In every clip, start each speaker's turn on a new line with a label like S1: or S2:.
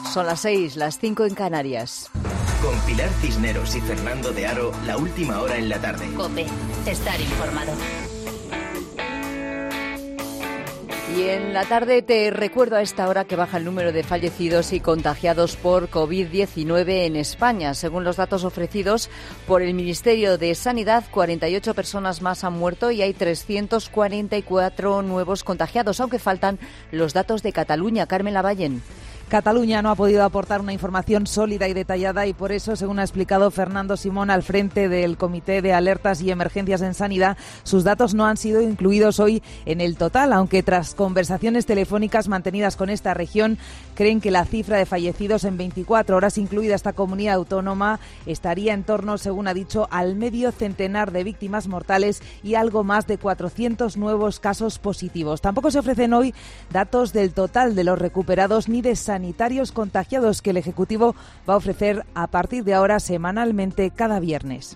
S1: Son las 6, las 5 en Canarias.
S2: Con Pilar Cisneros y Fernando de Aro, la última hora en la tarde.
S3: COPE, estar informado.
S1: Y en la tarde te recuerdo a esta hora que baja el número de fallecidos y contagiados por COVID-19 en España. Según los datos ofrecidos por el Ministerio de Sanidad, 48 personas más han muerto y hay 344 nuevos contagiados, aunque faltan los datos de Cataluña. Carmen Lavallen.
S4: Cataluña no ha podido aportar una información sólida y detallada y por eso, según ha explicado Fernando Simón al frente del Comité de Alertas y Emergencias en Sanidad, sus datos no han sido incluidos hoy en el total, aunque tras conversaciones telefónicas mantenidas con esta región, creen que la cifra de fallecidos en 24 horas, incluida esta comunidad autónoma, estaría en torno, según ha dicho, al medio centenar de víctimas mortales y algo más de 400 nuevos casos positivos. Tampoco se ofrecen hoy datos del total de los recuperados ni de sanitarios contagiados que el Ejecutivo va a ofrecer a partir de ahora semanalmente cada viernes.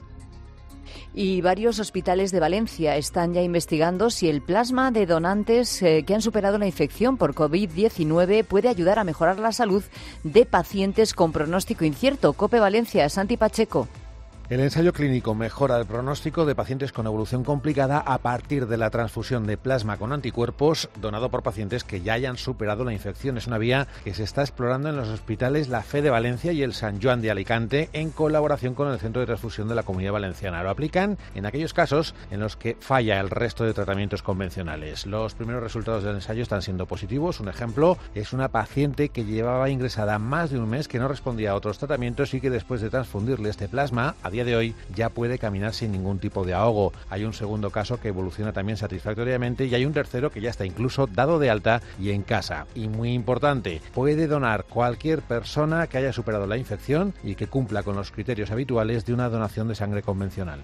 S1: Y varios hospitales de Valencia están ya investigando si el plasma de donantes que han superado la infección por COVID-19 puede ayudar a mejorar la salud de pacientes con pronóstico incierto. COPE Valencia, Santi Pacheco.
S5: El ensayo clínico mejora el pronóstico de pacientes con evolución complicada a partir de la transfusión de plasma con anticuerpos donado por pacientes que ya hayan superado la infección. Es una vía que se está explorando en los hospitales La Fe de Valencia y el Sant Joan de Alicante en colaboración con el Centro de Transfusión de la Comunidad Valenciana. Lo aplican en aquellos casos en los que falla el resto de tratamientos convencionales. Los primeros resultados del ensayo están siendo positivos. Un ejemplo es una paciente que llevaba ingresada más de un mes, que no respondía a otros tratamientos y que después de transfundirle este plasma, a día de hoy ya puede caminar sin ningún tipo de ahogo. Hay un segundo caso que evoluciona también satisfactoriamente y hay un tercero que ya está incluso dado de alta y en casa. Y muy importante, puede donar cualquier persona que haya superado la infección y que cumpla con los criterios habituales de una donación de sangre convencional.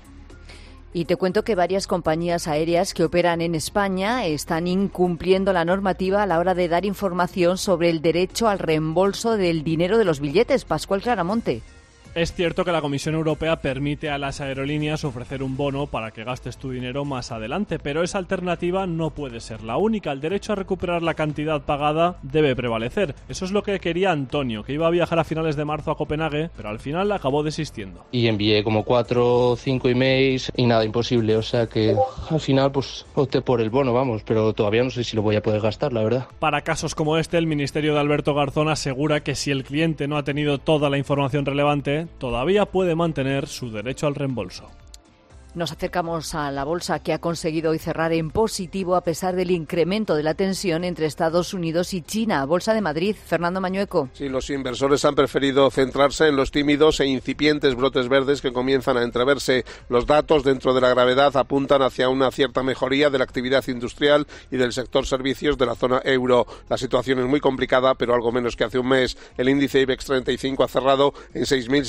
S1: Y te cuento que varias compañías aéreas que operan en España están incumpliendo la normativa a la hora de dar información sobre el derecho al reembolso del dinero de los billetes. Pascual Claramonte.
S6: Es cierto que la Comisión Europea permite a las aerolíneas ofrecer un bono para que gastes tu dinero más adelante, pero esa alternativa no puede ser la única. El derecho a recuperar la cantidad pagada debe prevalecer. Eso es lo que quería Antonio, que iba a viajar a finales de marzo a Copenhague, pero al final acabó desistiendo.
S7: Y envié como 4 o 5 emails y nada, imposible. O sea que al final pues opté por el bono, vamos, pero todavía no sé si lo voy a poder gastar, la verdad.
S6: Para casos como este, el Ministerio de Alberto Garzón asegura que si el cliente no ha tenido toda la información relevante, todavía puede mantener su derecho al reembolso.
S1: Nos acercamos a la bolsa, que ha conseguido hoy cerrar en positivo a pesar del incremento de la tensión entre Estados Unidos y China. Bolsa de Madrid, Fernando Mañueco.
S8: Sí, los inversores han preferido centrarse en los tímidos e incipientes brotes verdes que comienzan a entreverse. Los datos dentro de la gravedad apuntan hacia una cierta mejoría de la actividad industrial y del sector servicios de la zona euro. La situación es muy complicada, pero algo menos que hace un mes. El índice IBEX 35 ha cerrado en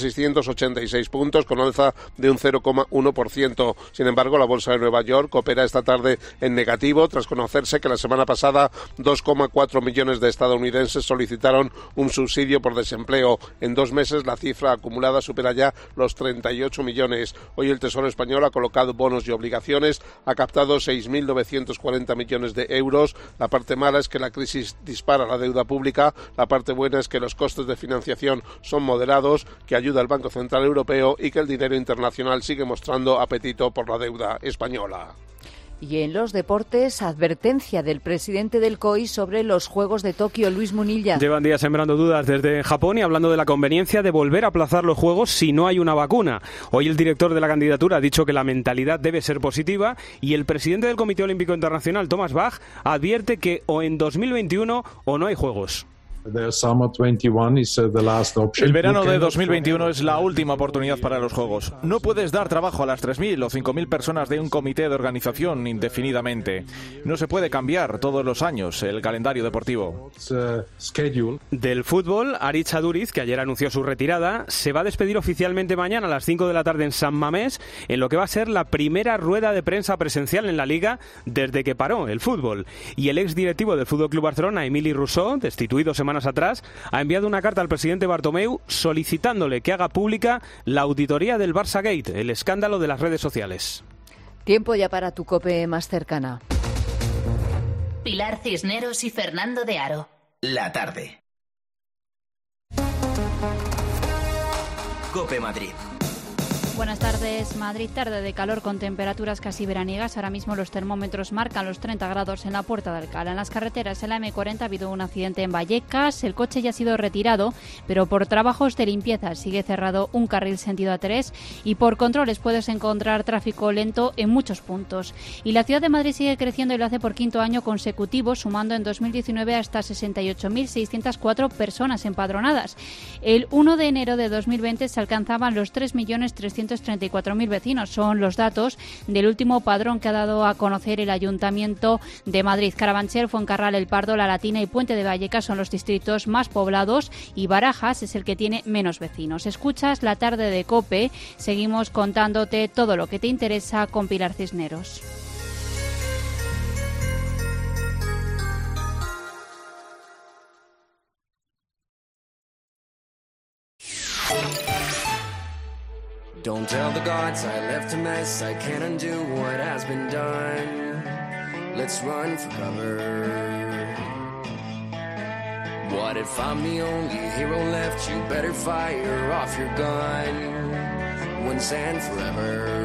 S8: 6.686 puntos, con alza de un 0,1%. Sin embargo, la bolsa de Nueva York opera esta tarde en negativo tras conocerse que la semana pasada 2,4 millones de estadounidenses solicitaron un subsidio por desempleo. En 2 meses la cifra acumulada supera ya los 38 millones. Hoy el Tesoro Español ha colocado bonos y obligaciones, ha captado 6.940 millones de euros. La parte mala es que la crisis dispara la deuda pública. La parte buena es que los costes de financiación son moderados, que ayuda al Banco Central Europeo y que el dinero internacional sigue mostrando apetito por la deuda española.
S1: Y en los deportes, advertencia del presidente del COI sobre los Juegos de Tokio, Luis Munilla.
S9: Llevan días sembrando dudas desde Japón y hablando de la conveniencia de volver a aplazar los Juegos si no hay una vacuna. Hoy el director de la candidatura ha dicho que la mentalidad debe ser positiva y el presidente del Comité Olímpico Internacional, Thomas Bach, advierte que o en 2021 o no hay Juegos.
S10: El verano de 2021 es la última oportunidad para los Juegos. No puedes dar trabajo a las 3.000 o 5.000 personas de un comité de organización indefinidamente. No se puede cambiar todos los años el calendario deportivo.
S9: Del fútbol, Aritz Aduriz, que ayer anunció su retirada, se va a despedir oficialmente mañana a las 5 de la tarde en San Mamés, en lo que va a ser la primera rueda de prensa presencial en la Liga desde que paró el fútbol. Y el exdirectivo del FC Barcelona, Emili Rousseau, destituido semanas atrás, ha enviado una carta al presidente Bartomeu solicitándole que haga pública la auditoría del Barça Gate, el escándalo de las redes sociales.
S1: Tiempo ya para tu COPE más cercana.
S3: Pilar Cisneros y Fernando de Aro.
S2: La tarde. COPE Madrid.
S11: Buenas tardes. Madrid, tarde de calor con temperaturas casi veraniegas. Ahora mismo los termómetros marcan los 30 grados en la Puerta de Alcalá. En las carreteras, en la M40 ha habido un accidente en Vallecas. El coche ya ha sido retirado, pero por trabajos de limpieza sigue cerrado un carril sentido A3 y por controles puedes encontrar tráfico lento en muchos puntos. Y la ciudad de Madrid sigue creciendo y lo hace por quinto año consecutivo, sumando en 2019 hasta 68.604 personas empadronadas. El 1 de enero de 2020 se alcanzaban los 3.334.000 vecinos. Son los datos del último padrón que ha dado a conocer el Ayuntamiento de Madrid. Carabanchel, Fuencarral, El Pardo, La Latina y Puente de Vallecas son los distritos más poblados y Barajas es el que tiene menos vecinos. Escuchas La Tarde de COPE. Seguimos contándote todo lo que te interesa con Pilar Cisneros.
S12: Don't tell the gods I left a mess, I can't undo what has been done. Let's run for cover. What if I'm the only hero left? You better fire off your gun once and forever.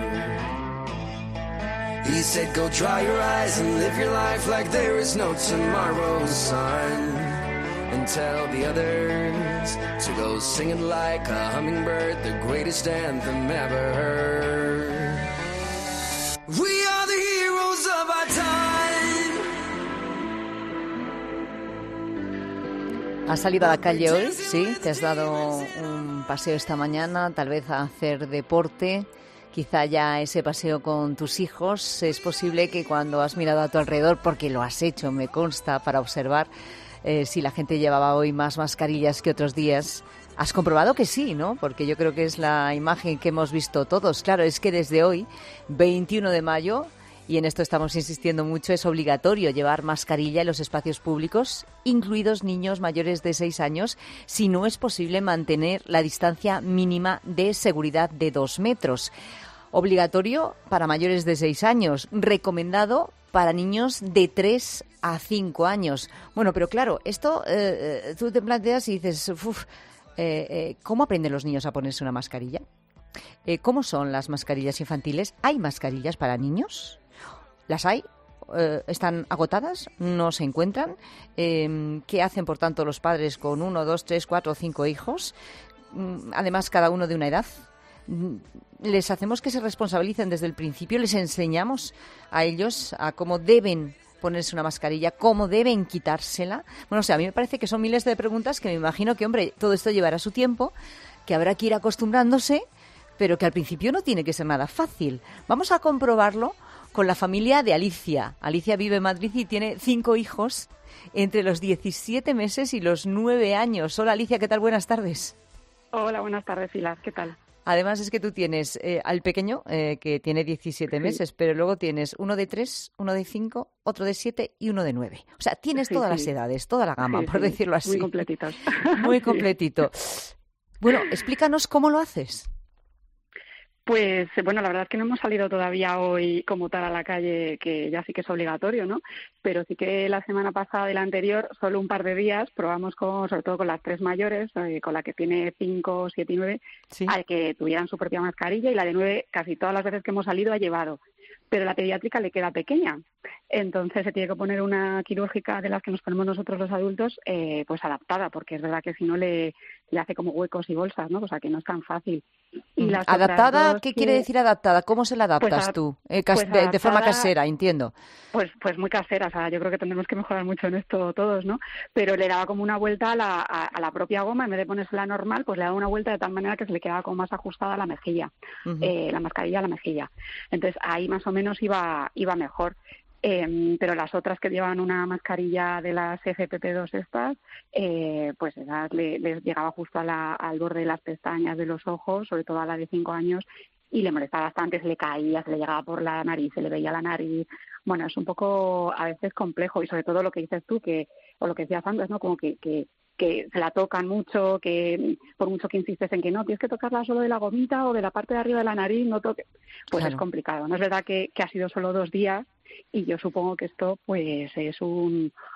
S12: He said go dry your eyes and live your life like there is no tomorrow, son. And tell the others to go singing like a hummingbird, the greatest anthem ever heard. We are the heroes of our time.
S1: ¿Has salido a la calle hoy? Sí, te has dado un paseo esta mañana, tal vez a hacer deporte, quizá ya ese paseo con tus hijos. Es posible que cuando has mirado a tu alrededor, porque lo has hecho, me consta, para observar si la gente llevaba hoy más mascarillas que otros días, has comprobado que sí, ¿no? Porque yo creo que es la imagen que hemos visto todos. Claro, es que desde hoy, 21 de mayo, y en esto estamos insistiendo mucho, es obligatorio llevar mascarilla en los espacios públicos, incluidos niños mayores de 6 años, si no es posible mantener la distancia mínima de seguridad de 2 metros. Obligatorio para mayores de 6 años, recomendado para niños de 3 a 5 años. Bueno, pero claro, esto tú te planteas y dices, ¿cómo aprenden los niños a ponerse una mascarilla? ¿Cómo son las mascarillas infantiles? ¿Hay mascarillas para niños? ¿Las hay? ¿Están agotadas? ¿No se encuentran? ¿Qué hacen, por tanto, los padres con 1, 2, 3, 4 o 5 hijos? Además, cada uno de una edad. ¿Les hacemos que se responsabilicen desde el principio? ¿Les enseñamos a ellos a cómo deben ponerse una mascarilla, cómo deben quitársela? Bueno, o sea, a mí me parece que son miles de preguntas que me imagino que, hombre, todo esto llevará su tiempo, que habrá que ir acostumbrándose, pero que al principio no tiene que ser nada fácil. Vamos a comprobarlo con la familia de Alicia. Alicia vive en Madrid y tiene 5 hijos entre los 17 meses y los 9 años. Hola, Alicia, ¿qué tal? Buenas tardes.
S13: Hola, buenas tardes, Pilar. ¿Qué tal?
S1: Además es que tú tienes al pequeño, que tiene 17 meses, pero luego tienes uno de 3, uno de 5, otro de 7 y uno de 9. O sea, tienes todas las edades, toda la gama, por decirlo así.
S13: Muy completitos.
S1: Muy completito. Bueno, explícanos cómo lo haces.
S13: Pues bueno, la verdad es que no hemos salido todavía hoy como tal a la calle, que ya sí que es obligatorio, ¿no? Pero sí que la semana pasada y la anterior, solo un par de días, probamos sobre todo con las 3 mayores, con la que tiene 5, 7 y 9, sí, a que tuvieran su propia mascarilla, y la de 9 casi todas las veces que hemos salido ha llevado. Pero la pediátrica le queda pequeña, entonces se tiene que poner una quirúrgica de las que nos ponemos nosotros los adultos, pues adaptada, porque es verdad que si no le hace como huecos y bolsas, ¿no? O sea, que no es tan fácil. Y las
S1: ¿adaptada? ¿Qué quiere decir adaptada? ¿Cómo se la adaptas tú? De forma casera, entiendo.
S13: Pues muy casera, o sea, yo creo que tendremos que mejorar mucho en esto todos, ¿no? Pero le daba como una vuelta a la propia goma, en vez de ponérsela normal, pues le daba una vuelta de tal manera que se le quedaba como más ajustada a la mejilla, la mascarilla a la mejilla. Entonces ahí más o menos iba mejor. Pero las otras que llevan una mascarilla de las FFP2 estas, pues les llegaba justo al borde de las pestañas de los ojos, sobre todo a la de 5 años, y le molestaba bastante, se le caía, se le llegaba por la nariz, se le veía la nariz. Bueno, es un poco a veces complejo, y sobre todo lo que dices tú, o lo que decías antes, ¿no? Como que se la tocan mucho, que por mucho que insistes en que no, tienes que tocarla solo de la gomita o de la parte de arriba de la nariz, no toque, pues claro, es complicado. No es verdad que ha sido solo 2 días, y yo supongo que esto pues es un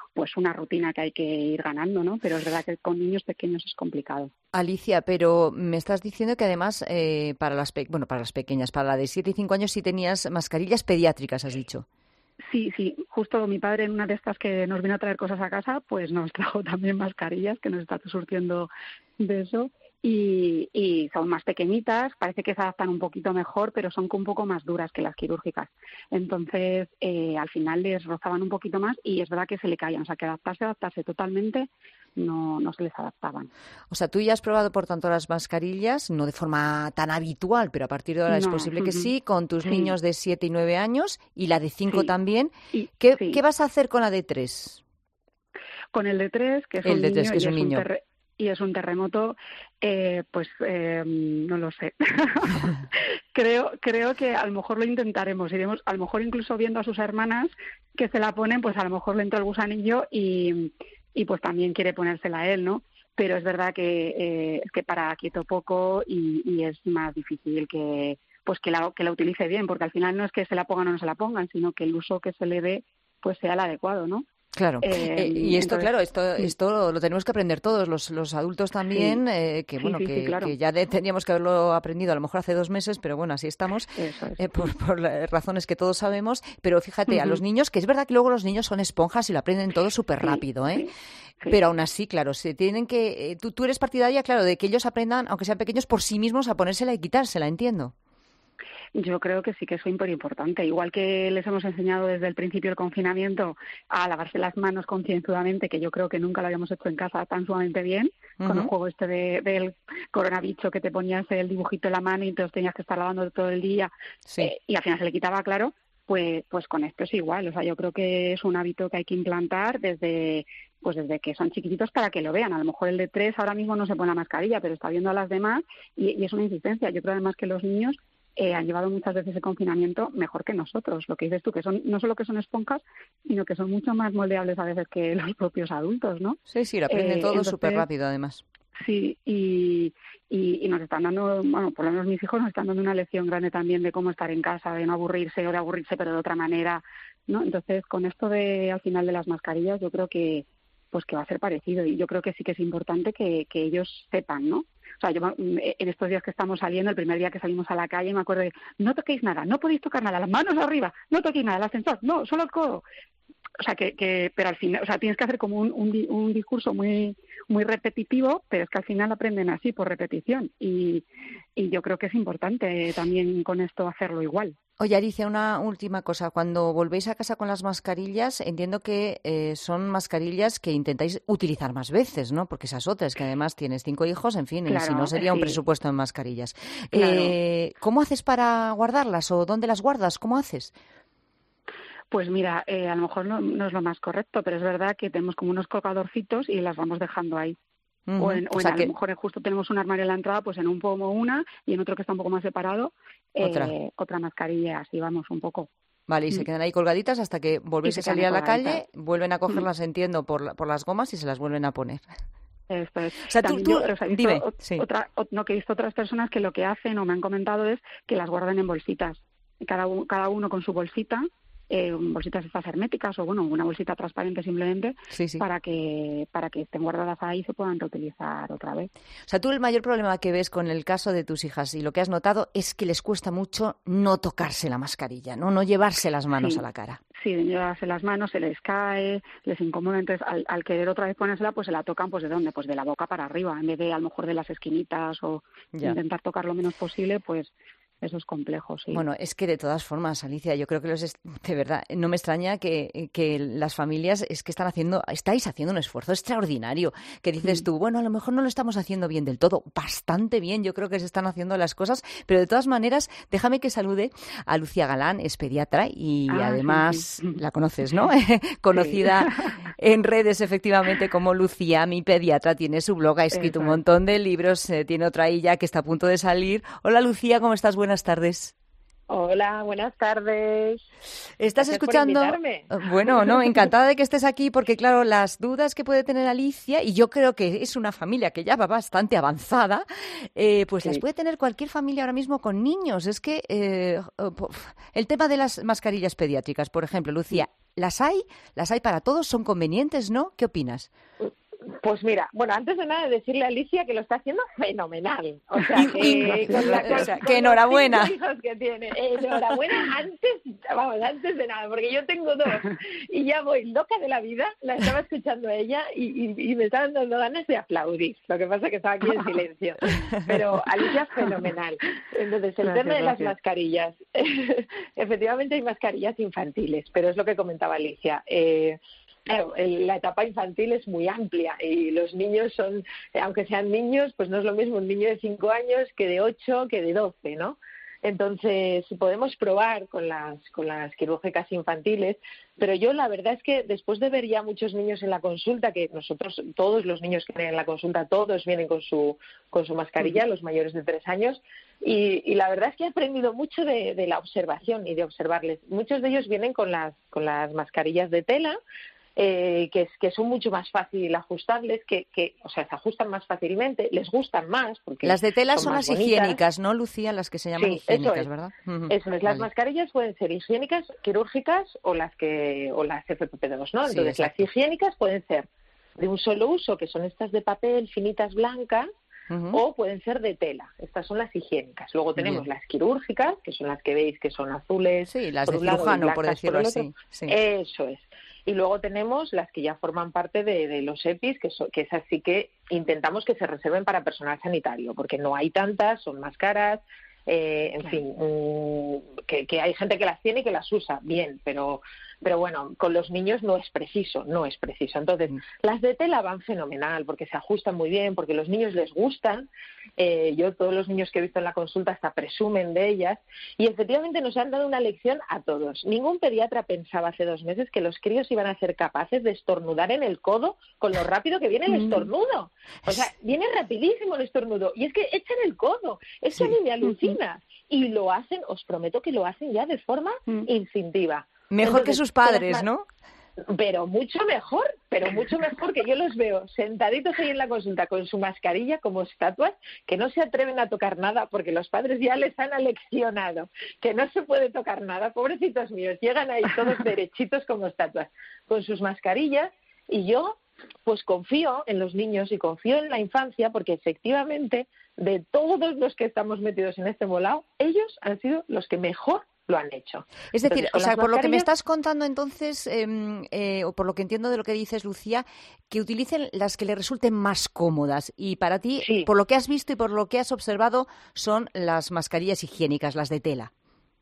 S13: pues una rutina que hay que ir ganando, ¿no? Pero es verdad que con niños pequeños es complicado.
S1: Alicia, pero me estás diciendo que además para las pequeñas, para la de 7 y 5 años sí tenías mascarillas pediátricas, has dicho.
S13: Sí, justo mi padre en una de estas que nos vino a traer cosas a casa, pues nos trajo también mascarillas, que nos está surtiendo de eso. Y son más pequeñitas, parece que se adaptan un poquito mejor, pero son un poco más duras que las quirúrgicas. Entonces, al final les rozaban un poquito más y es verdad que se le caían. O sea, que adaptarse totalmente no se les adaptaban.
S1: O sea, tú ya has probado, por tanto, las mascarillas, no de forma tan habitual, pero a partir de ahora es posible que sí, con tus niños de 7 y 9 años y la de 5 también. ¿Qué vas a hacer con la de 3?
S13: Con el de 3, que es un niño, que es un niño. Y es un terremoto, no lo sé. creo que a lo mejor lo intentaremos. Iremos, a lo mejor incluso viendo a sus hermanas que se la ponen, pues a lo mejor le entra el gusanillo y pues también quiere ponérsela a él, ¿no? Pero es verdad que para quieto poco y es más difícil que la utilice bien, porque al final no es que se la pongan o no se la pongan, sino que el uso que se le dé pues sea el adecuado, ¿no?
S1: Claro, y esto, entonces, claro, esto lo tenemos que aprender todos, los adultos también, claro. Que ya tendríamos que haberlo aprendido a lo mejor hace 2 meses, pero bueno, así estamos, por las razones que todos sabemos. Pero fíjate, a los niños, que es verdad que luego los niños son esponjas y lo aprenden todo súper rápido, ¿eh? Sí. Pero aún así, claro, se tienen que... Tú eres partidaria, claro, de que ellos aprendan, aunque sean pequeños, por sí mismos a ponérsela y quitársela, entiendo.
S13: Yo creo que sí que es súper importante. Igual que les hemos enseñado desde el principio del confinamiento a lavarse las manos concienzudamente, que yo creo que nunca lo habíamos hecho en casa tan sumamente bien, con el juego del coronavirus, que te ponías el dibujito en la mano y entonces tenías que estar lavando todo el día y al final se le quitaba, claro, pues con esto es igual. O sea, yo creo que es un hábito que hay que implantar desde que son chiquititos para que lo vean. A lo mejor el de 3 ahora mismo no se pone la mascarilla, pero está viendo a las demás y es una insistencia. Yo creo además que los niños han llevado muchas veces el confinamiento mejor que nosotros. Lo que dices tú, que son no solo que son esponjas, sino que son mucho más moldeables a veces que los propios adultos, ¿no?
S1: Sí, lo aprenden todo súper rápido, además.
S13: Sí, y nos están dando, bueno, por lo menos mis hijos nos están dando una lección grande también de cómo estar en casa, de no aburrirse o de aburrirse pero de otra manera, ¿no? Entonces, con esto al final de las mascarillas, yo creo que va a ser parecido y yo creo que sí que es importante que ellos sepan, ¿no? O sea, yo en estos días que estamos saliendo, el primer día que salimos a la calle, me acuerdo de no toquéis nada, no podéis tocar nada, las manos arriba, no toquéis nada, el ascensor, no, solo el codo. O sea, pero al final, o sea, tienes que hacer como un discurso muy muy repetitivo, pero es que al final aprenden así, por repetición. Y yo creo que es importante también con esto hacerlo igual.
S1: Oye, Alicia, una última cosa. Cuando volvéis a casa con las mascarillas, entiendo que son mascarillas que intentáis utilizar más veces, ¿no? Porque esas otras, que además tienes 5 hijos, en fin, claro, y si no sería un presupuesto en mascarillas. Claro. ¿Cómo haces para guardarlas o dónde las guardas? ¿Cómo haces?
S13: Pues mira, a lo mejor no es lo más correcto, pero es verdad que tenemos como unos colgadorcitos y las vamos dejando ahí. O a lo mejor justo tenemos un armario en la entrada, pues en un pomo una y en otro que está un poco más separado, otra mascarilla, así vamos un poco.
S1: Vale, y se quedan ahí colgaditas hasta que volvéis a salir a la calle, vuelven a cogerlas, entiendo, por las gomas y se las vuelven a poner.
S13: Esto es.
S1: O sea, dime.
S13: Que he visto otras personas que lo que hacen o me han comentado es que las guardan en bolsitas. Cada uno con su bolsita. Bolsitas estas herméticas o bueno, una bolsita transparente simplemente para que estén guardadas ahí y se puedan reutilizar otra vez.
S1: O sea, tú el mayor problema que ves con el caso de tus hijas y lo que has notado es que les cuesta mucho no tocarse la mascarilla, no llevarse las manos a la cara.
S13: Sí, llevarse las manos, se les cae, les incomoda, entonces al querer otra vez ponérsela, pues se la tocan, pues ¿de dónde? Pues de la boca para arriba, en vez de a lo mejor de las esquinitas o intentar tocar lo menos posible, pues eso es complejo, sí.
S1: Bueno, es que de todas formas, Alicia, yo creo que de verdad, no me extraña que las familias estáis haciendo un esfuerzo extraordinario, que dices tú, bueno, a lo mejor no lo estamos haciendo bien del todo, bastante bien, yo creo que se están haciendo las cosas, pero de todas maneras, déjame que salude a Lucía Galán, es pediatra y además la conoces, ¿no? Conocida en redes, efectivamente, como Lucía, mi pediatra, tiene su blog, ha escrito un montón de libros, tiene otra ahí ya que está a punto de salir. Hola, Lucía, ¿cómo estás? Buenas tardes.
S14: Hola, buenas tardes.
S1: ¿Estás
S14: Gracias
S1: escuchando?
S14: por invitarme.
S1: Bueno, no, encantada de que estés aquí porque, claro, las dudas que puede tener Alicia, y yo creo que es una familia que ya va bastante avanzada, pues las puede tener cualquier familia ahora mismo con niños. Es que el tema de las mascarillas pediátricas, por ejemplo, Lucía, las hay para todos, son convenientes, ¿no? ¿Qué opinas?
S14: Pues mira, bueno, antes de nada decirle a Alicia que lo está haciendo fenomenal. O sea, que
S1: enhorabuena.
S14: Los 5 hijos que tiene. Enhorabuena antes de nada, porque yo tengo 2 y ya voy loca de la vida. La estaba escuchando a ella y me estaban dando ganas de aplaudir. Lo que pasa es que estaba aquí en silencio. Pero Alicia es fenomenal. Entonces, el tema de las mascarillas. Efectivamente hay mascarillas infantiles, pero es lo que comentaba Alicia. Claro, la etapa infantil es muy amplia y los niños son, aunque sean niños, pues no es lo mismo un niño de 5 años que de 8, que de 12, ¿no? Entonces, podemos probar con las quirúrgicas infantiles, pero yo la verdad es que después de ver ya muchos niños en la consulta, que nosotros, todos los niños que vienen en la consulta, todos vienen con su mascarilla, los mayores de 3 años, y la verdad es que he aprendido mucho de la observación y de observarles. Muchos de ellos vienen con las mascarillas de tela, que son mucho más fácil ajustables, o sea, se ajustan más fácilmente, les gustan más. Porque
S1: las de tela son
S14: más
S1: las
S14: bonitas.
S1: higiénicas, ¿no, Lucía? Las que se llaman higiénicas,
S14: eso es,
S1: ¿verdad?
S14: Eso es. Las mascarillas pueden ser higiénicas, quirúrgicas o las FFP2, ¿no? Entonces, las higiénicas pueden ser de un solo uso, que son estas de papel, finitas, blancas, o pueden ser de tela. Estas son las higiénicas. Luego tenemos las quirúrgicas, que son las que veis que son azules.
S1: Sí, las
S14: por
S1: de
S14: un lado,
S1: cirujano, por decirlo así.
S14: Sí. Eso es. Y luego tenemos las que ya forman parte de los EPIs, que esas sí que intentamos que se reserven para personal sanitario, porque no hay tantas, son más caras, en fin, que hay gente que las tiene y que las usa, bien, pero bueno, con los niños no es preciso. Entonces, las de tela van fenomenal, porque se ajustan muy bien, porque los niños les gustan. Yo, todos los niños que he visto en la consulta hasta presumen de ellas, y efectivamente nos han dado una lección a todos. Ningún pediatra pensaba hace 2 meses que los críos iban a ser capaces de estornudar en el codo con lo rápido que viene el estornudo. O sea, viene rapidísimo el estornudo, y es que echan el codo. Es que a mí me alucina. Y lo hacen, os prometo que lo hacen ya de forma instintiva.
S1: Mejor que sus padres, ¿no?
S14: Pero mucho mejor que yo los veo sentaditos ahí en la consulta con su mascarilla como estatuas, que no se atreven a tocar nada porque los padres ya les han aleccionado que no se puede tocar nada, pobrecitos míos, llegan ahí todos derechitos como estatuas con sus mascarillas, y yo pues confío en los niños y confío en la infancia, porque efectivamente de todos los que estamos metidos en este volado, ellos han sido los que mejor lo han hecho.
S1: Es decir,
S14: entonces,
S1: por lo que me estás contando entonces, o por lo que entiendo de lo que dices, Lucía, que utilicen las que le resulten más cómodas, y para ti, por lo que has visto y por lo que has observado, son las mascarillas higiénicas, las de tela.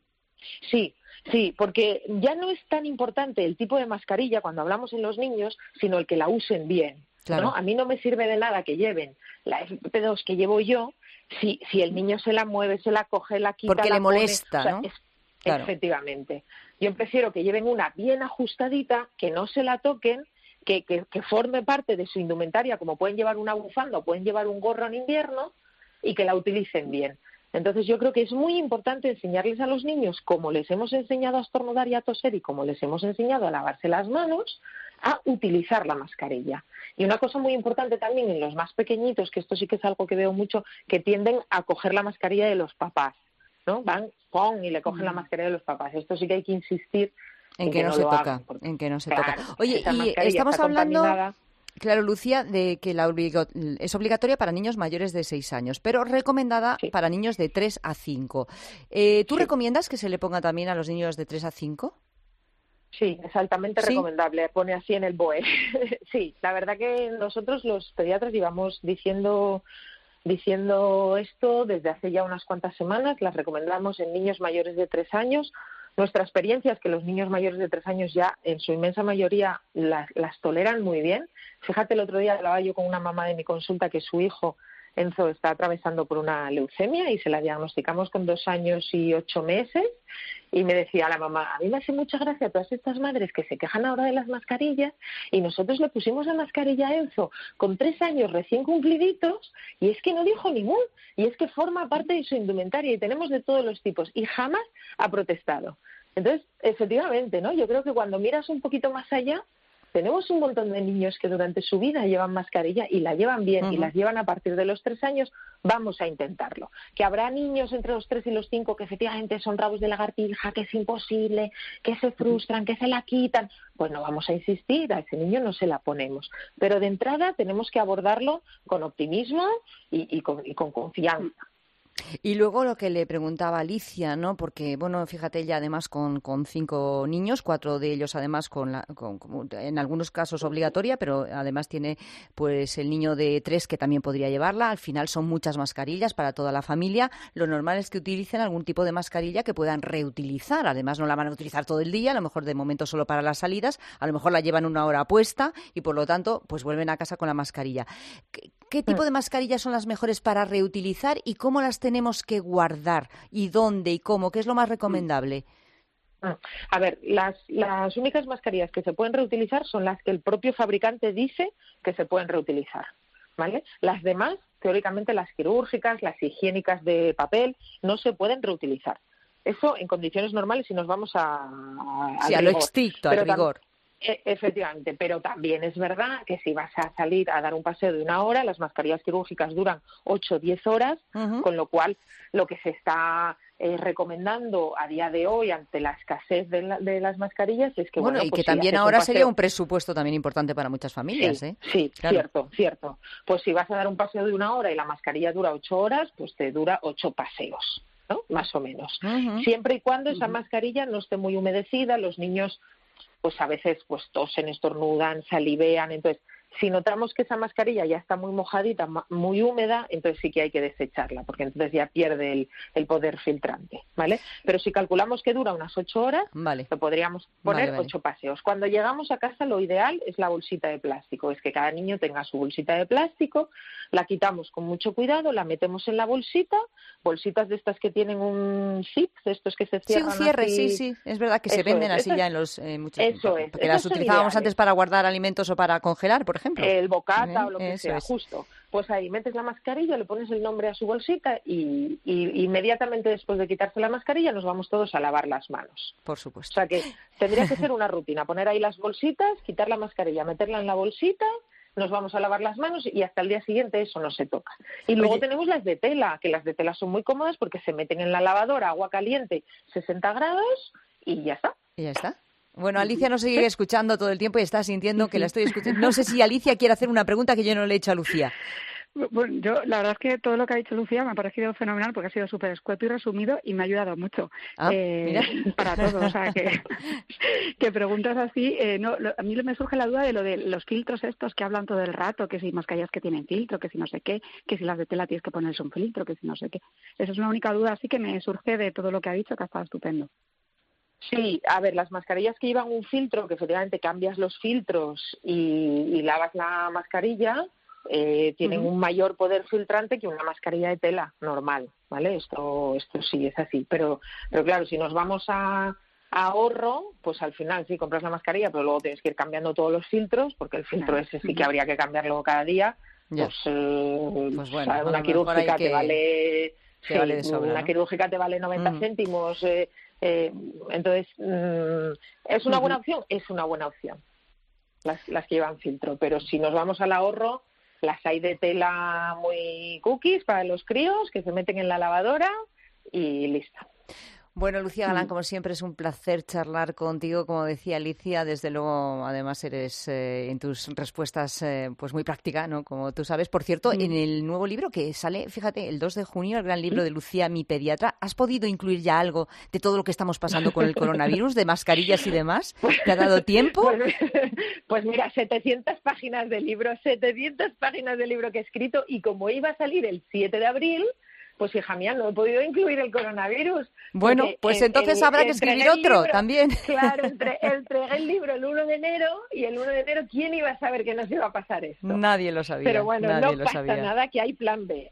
S14: Sí, porque ya no es tan importante el tipo de mascarilla cuando hablamos en los niños, sino el que la usen bien. Claro. ¿No? A mí no me sirve de nada que lleven la FFP2 que llevo yo si el niño se la mueve, se la coge, la quita,
S1: porque
S14: la
S1: le molesta,
S14: pone,
S1: ¿no?
S14: Claro. Efectivamente. Yo prefiero que lleven una bien ajustadita, que no se la toquen, que forme parte de su indumentaria, como pueden llevar una bufanda o pueden llevar un gorro en invierno, y que la utilicen bien. Entonces yo creo que es muy importante enseñarles a los niños, como les hemos enseñado a estornudar y a toser y como les hemos enseñado a lavarse las manos, a utilizar la mascarilla. Y una cosa muy importante también en los más pequeñitos, que esto sí que es algo que veo mucho, que tienden a coger la mascarilla de los papás, ¿no? Van, ¡pum!, y le cogen la mascarilla de los papás. Esto sí que hay que insistir
S1: en que no se toca, en que no se toca. Oye, y estamos hablando, claro, Lucía, de que es obligatoria para niños mayores de 6 años, pero recomendada para niños de 3 a 5. ¿Tú recomiendas que se le ponga también a los niños de 3 a 5?
S14: Sí, es altamente recomendable, pone así en el BOE. Sí, la verdad que nosotros los pediatras llevamos diciendo esto desde hace ya unas cuantas semanas. Las recomendamos en niños mayores de 3 años. Nuestra experiencia es que los niños mayores de 3 años ya, en su inmensa mayoría, las toleran muy bien. Fíjate, el otro día hablaba yo con una mamá de mi consulta que su hijo, Enzo, está atravesando por una leucemia y se la diagnosticamos con 2 años y 8 meses, Y me decía la mamá, a mí me hace mucha gracia todas estas madres que se quejan ahora de las mascarillas y nosotros le pusimos la mascarilla a Enzo con 3 años recién cumpliditos y es que no dijo ningún, y es que forma parte de su indumentaria y tenemos de todos los tipos y jamás ha protestado. Entonces, efectivamente, ¿no? Yo creo que cuando miras un poquito más allá, tenemos un montón de niños que durante su vida llevan mascarilla y la llevan bien y las llevan a partir de los 3 años, vamos a intentarlo. Que habrá niños entre los 3 y los 5 que efectivamente son rabos de lagartija, que es imposible, que se frustran, que se la quitan. Pues no vamos a insistir, a ese niño no se la ponemos. Pero de entrada tenemos que abordarlo con optimismo y con confianza.
S1: Y luego lo que le preguntaba Alicia, ¿no? Porque, bueno, fíjate, ella además con 5 niños, 4 de ellos además en algunos casos obligatoria, pero además tiene pues el niño de 3 que también podría llevarla. Al final son muchas mascarillas para toda la familia. Lo normal es que utilicen algún tipo de mascarilla que puedan reutilizar. Además no la van a utilizar todo el día, a lo mejor de momento solo para las salidas, a lo mejor la llevan 1 hora puesta y por lo tanto pues vuelven a casa con la mascarilla. ¿Qué tipo de mascarillas son las mejores para reutilizar y cómo las tenemos que guardar? ¿Y dónde y cómo? ¿Qué es lo más recomendable?
S14: A ver, las únicas mascarillas que se pueden reutilizar son las que el propio fabricante dice que se pueden reutilizar, ¿vale? Las demás, teóricamente las quirúrgicas, las higiénicas de papel, no se pueden reutilizar. Eso en condiciones normales si nos vamos a
S1: lo estricto, al rigor.
S14: Efectivamente, pero también es verdad que si vas a salir a dar un paseo de 1 hora, las mascarillas quirúrgicas duran 8 o 10 horas, con lo cual lo que se está recomendando a día de hoy ante la escasez de las mascarillas es que
S1: y que también ahora sería un presupuesto también importante para muchas familias,
S14: Sí,
S1: claro.
S14: cierto. Pues si vas a dar un paseo de 1 hora y la mascarilla dura 8 horas, pues te dura 8 paseos, ¿no? Más o menos. Siempre y cuando esa mascarilla no esté muy humedecida, los niños pues a veces pues tosen, estornudan, salivean, entonces si notamos que esa mascarilla ya está muy mojadita, muy húmeda, entonces sí que hay que desecharla, porque entonces ya pierde el poder filtrante, ¿vale? Pero si calculamos que dura unas 8 horas, lo podríamos poner 8 paseos. Cuando llegamos a casa, lo ideal es la bolsita de plástico, es que cada niño tenga su bolsita de plástico, la quitamos con mucho cuidado, la metemos en la bolsitas de estas que tienen un zip, de estos que se cierran.
S1: Sí, un cierre,
S14: así.
S1: Sí, es verdad que se venden así ya en los muchos.
S14: Eso es.
S1: Porque las utilizábamos antes para guardar alimentos o para congelar, por ejemplo.
S14: El bocata o lo que
S1: Eso
S14: sea,
S1: es.
S14: justo. Pues ahí metes la mascarilla, le pones el nombre a su bolsita y inmediatamente después de quitarse la mascarilla nos vamos todos a lavar las manos.
S1: Por supuesto.
S14: O sea que tendría que ser una rutina, poner ahí las bolsitas, quitar la mascarilla, meterla en la bolsita, nos vamos a lavar las manos y hasta el día siguiente eso no se toca. Y luego tenemos las de tela, que las de tela son muy cómodas porque se meten en la lavadora, agua caliente, 60 grados y ya está.
S1: Y ya está. Bueno, Alicia nos sigue escuchando todo el tiempo y está sintiendo que la estoy escuchando. No sé si Alicia quiere hacer una pregunta que yo no le he hecho a Lucía.
S13: Bueno, yo la verdad es que todo lo que ha dicho Lucía me ha parecido fenomenal porque ha sido súper escueto y resumido y me ha ayudado mucho
S1: mira.
S13: para todo. O sea, que preguntas así, a mí me surge la duda de lo de los filtros estos que hablan todo el rato, que si mascarillas que tienen filtro, que si no sé qué, que si las de tela tienes que ponerse un filtro, que si no sé qué. Esa es una única duda así que me surge de todo lo que ha dicho, que ha estado estupendo.
S14: Sí, a ver, las mascarillas que llevan un filtro, que efectivamente cambias los filtros y lavas la mascarilla, tienen un mayor poder filtrante que una mascarilla de tela normal, ¿vale? Esto sí es así, pero claro, si nos vamos a ahorro, pues al final sí compras la mascarilla, pero luego tienes que ir cambiando todos los filtros, porque el filtro ese sí que habría que cambiarlo cada día. Pues bueno, una quirúrgica te vale...
S1: de sobra,
S14: una quirúrgica te vale 90 céntimos... entonces, ¿es una buena opción? Es una buena opción las que llevan filtro, pero si nos vamos al ahorro, las hay de tela muy cookies para los críos que se meten en la lavadora y listo.
S1: Bueno, Lucía Galán, como siempre, es un placer charlar contigo. Como decía Alicia, desde luego, además eres en tus respuestas pues muy práctica, ¿no? Como tú sabes. Por cierto, en el nuevo libro que sale, fíjate, el 2 de junio, el gran libro de Lucía, mi pediatra, ¿has podido incluir ya algo de todo lo que estamos pasando con el coronavirus, de mascarillas y demás? ¿Te ha dado tiempo?
S14: Pues mira, 700 páginas de libro que he escrito, y como iba a salir el 7 de abril, Pues hija mía, no he podido incluir el coronavirus.
S1: Bueno, pues entonces habrá que escribir otro también.
S14: Claro, entregué el libro el 1 de enero y el 1 de enero, ¿quién iba a saber que nos iba a pasar esto?
S1: Nadie lo sabía.
S14: Pero bueno, no pasa nada, que hay plan B,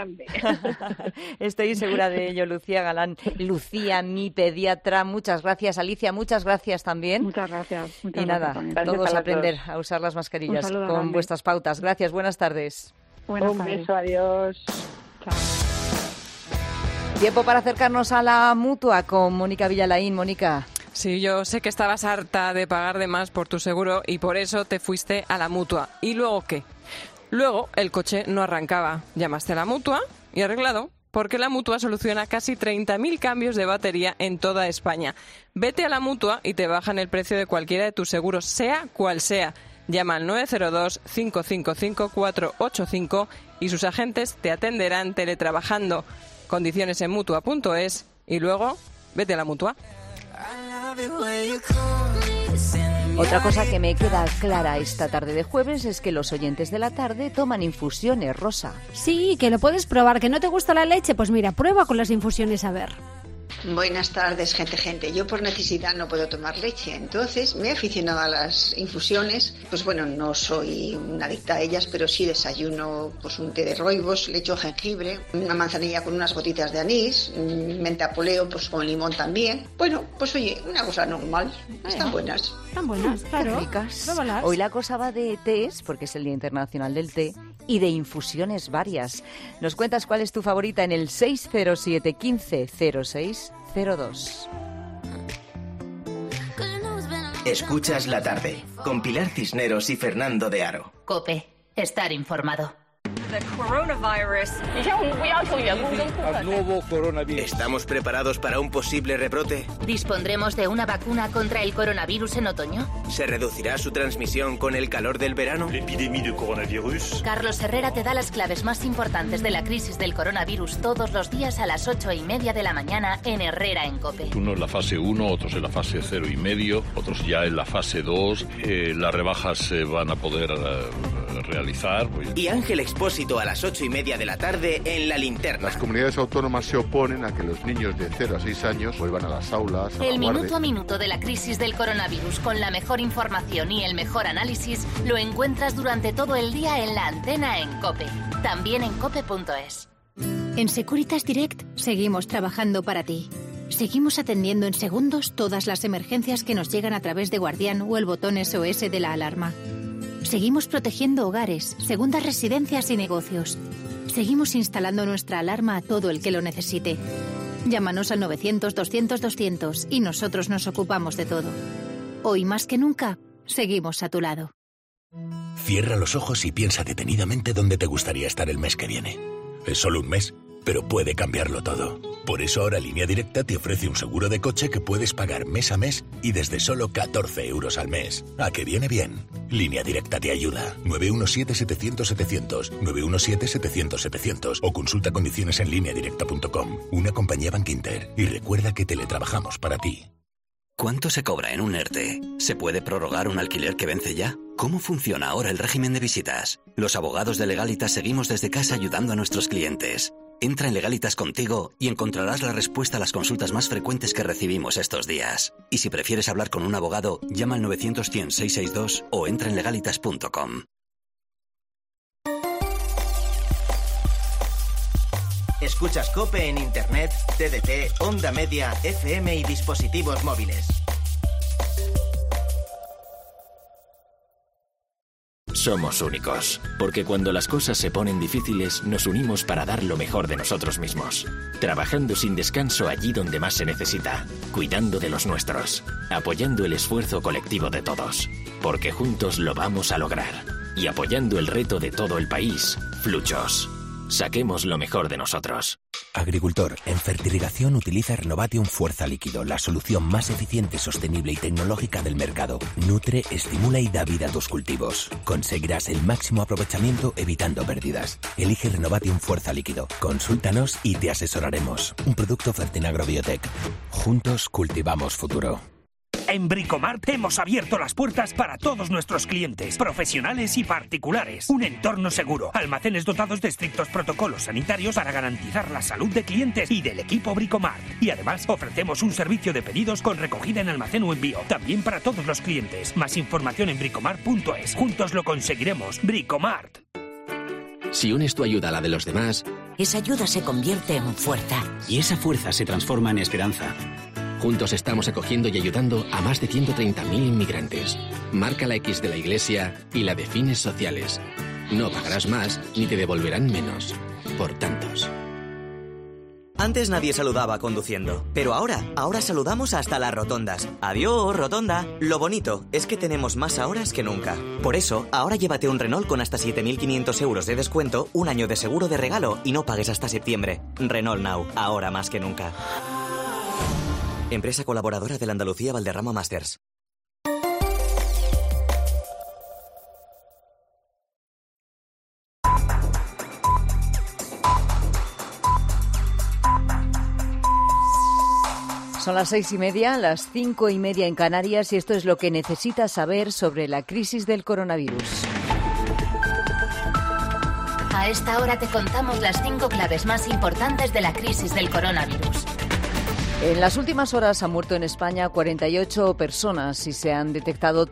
S1: Estoy segura de ello, Lucía Galán. Lucía, mi pediatra, muchas gracias. Alicia, muchas gracias también.
S13: Muchas gracias.
S1: Y nada, todos aprender a usar las mascarillas con vuestras pautas. Gracias, buenas tardes.
S14: Un beso, adiós.
S13: Chao.
S1: Tiempo para acercarnos a la Mutua con Mónica Villalaín. Mónica.
S15: Sí, yo sé que estabas harta de pagar de más por tu seguro y por eso te fuiste a la Mutua. ¿Y luego qué? Luego el coche no arrancaba. Llamaste a la Mutua y arreglado, porque la Mutua soluciona casi 30.000 cambios de batería en toda España. Vete a la Mutua y te bajan el precio de cualquiera de tus seguros, sea cual sea. Llama al 902-555-485 y sus agentes te atenderán teletrabajando. Condiciones en Mutua.es y luego vete a la Mutua.
S1: Otra cosa que me queda clara esta tarde de jueves es que los oyentes de la tarde toman infusiones, Rosa.
S16: Sí, que lo puedes probar. ¿Que no te gusta la leche? Pues mira, prueba con las infusiones a ver.
S17: Buenas tardes, gente. Yo por necesidad no puedo tomar leche, entonces me he aficionado a las infusiones. Pues bueno, no soy una adicta a ellas, pero sí desayuno pues un té de roibos, le echo jengibre, una manzanilla con unas gotitas de anís, menta poleo pues con limón también. Bueno, pues oye, una cosa normal. Están buenas.
S16: Están buenas, claro.
S1: Qué ricas.
S16: Pruébalas.
S1: Hoy la cosa va de tés, porque es el Día Internacional del Té, y de infusiones varias. Nos cuentas cuál es tu favorita en el 607 15 06 02.
S2: Escuchas la tarde con Pilar Cisneros y Fernando de Aro.
S3: COPE. Estar informado.
S2: Nuevo coronavirus. ¿Estamos preparados para un posible rebrote?
S3: ¿Dispondremos de una vacuna contra el coronavirus en otoño?
S2: ¿Se reducirá su transmisión con el calor del verano?
S3: Carlos Herrera te da las claves más importantes de la crisis del coronavirus todos los días a las 8:30 de la mañana en Herrera en COPE.
S18: Unos en la fase 1, otros en la fase 0,5, otros ya en la fase 2. Las rebajas se van a poder realizar.
S2: Y Ángel Expósito a las 8:30 de la tarde en La Linterna.
S19: Las comunidades autónomas se oponen a que los niños de 0 a 6 años vuelvan a las aulas.
S3: El minuto a minuto de la crisis del coronavirus con la mejor información y el mejor análisis lo encuentras durante todo el día en la antena en COPE. También en cope.es.
S20: En Securitas Direct seguimos trabajando para ti. Seguimos atendiendo en segundos todas las emergencias que nos llegan a través de Guardián o el botón SOS de la alarma. Seguimos protegiendo hogares, segundas residencias y negocios. Seguimos instalando nuestra alarma a todo el que lo necesite. Llámanos al 900-200-200 y nosotros nos ocupamos de todo. Hoy más que nunca, seguimos a tu lado.
S21: Cierra los ojos y piensa detenidamente dónde te gustaría estar el mes que viene. Es solo un mes, pero puede cambiarlo todo. Por eso ahora Línea Directa te ofrece un seguro de coche que puedes pagar mes a mes y desde solo 14 euros al mes. ¿A que viene bien? Línea Directa te ayuda. 917-700-700, 917-700-700 o consulta condiciones en lineadirecta.com. Una compañía Bankinter. Y recuerda que teletrabajamos para ti.
S22: ¿Cuánto se cobra en un ERTE? ¿Se puede prorrogar un alquiler que vence ya? ¿Cómo funciona ahora el régimen de visitas? Los abogados de Legalitas seguimos desde casa ayudando a nuestros clientes. Entra en Legalitas Contigo y encontrarás la respuesta a las consultas más frecuentes que recibimos estos días. Y si prefieres hablar con un abogado, llama al 900-100-662 o entra en legalitas.com.
S2: Escuchas COPE en Internet, TDT, Onda Media, FM y dispositivos móviles.
S23: Somos únicos, porque cuando las cosas se ponen difíciles, nos unimos para dar lo mejor de nosotros mismos. Trabajando sin descanso allí donde más se necesita, cuidando de los nuestros, apoyando el esfuerzo colectivo de todos, porque juntos lo vamos a lograr. Y apoyando el reto de todo el país, Fluchos. Saquemos lo mejor de nosotros.
S24: Agricultor, en Fertirrigación utiliza Renovatium Fuerza Líquido, la solución más eficiente, sostenible y tecnológica del mercado. Nutre, estimula y da vida a tus cultivos. Conseguirás el máximo aprovechamiento evitando pérdidas. Elige Renovatium Fuerza Líquido. Consúltanos y te asesoraremos. Un producto Fertinagrobiotech. Juntos cultivamos futuro.
S4: En Bricomart hemos abierto las puertas para todos nuestros clientes, profesionales y particulares. Un entorno seguro, almacenes dotados de estrictos protocolos sanitarios para garantizar la salud de clientes y del equipo Bricomart. Y además ofrecemos un servicio de pedidos con recogida en almacén o envío, también para todos los clientes. Más información en bricomart.es. Juntos lo conseguiremos. Bricomart.
S5: Si unes tu ayuda a la de los demás,
S6: esa ayuda se convierte en fuerza.
S5: Y esa fuerza se transforma en esperanza. Juntos estamos acogiendo y ayudando a más de 130.000 inmigrantes. Marca la X de la Iglesia y la de fines sociales. No pagarás más ni te devolverán menos. Por tantos.
S7: Antes nadie saludaba conduciendo, pero ahora saludamos hasta las rotondas. Adiós, rotonda. Lo bonito es que tenemos más horas que nunca. Por eso, ahora llévate un Renault con hasta 7.500 euros de descuento, un año de seguro de regalo y no pagues hasta septiembre. Renault Now, ahora más que nunca. Empresa colaboradora del Andalucía Valderrama Masters.
S1: Son las 6:30, las 5:30 en Canarias y esto es lo que necesitas saber sobre la crisis del coronavirus.
S3: A esta hora te contamos las 5 claves más importantes de la crisis del coronavirus.
S1: En las últimas horas han muerto en España 48 personas y se han detectado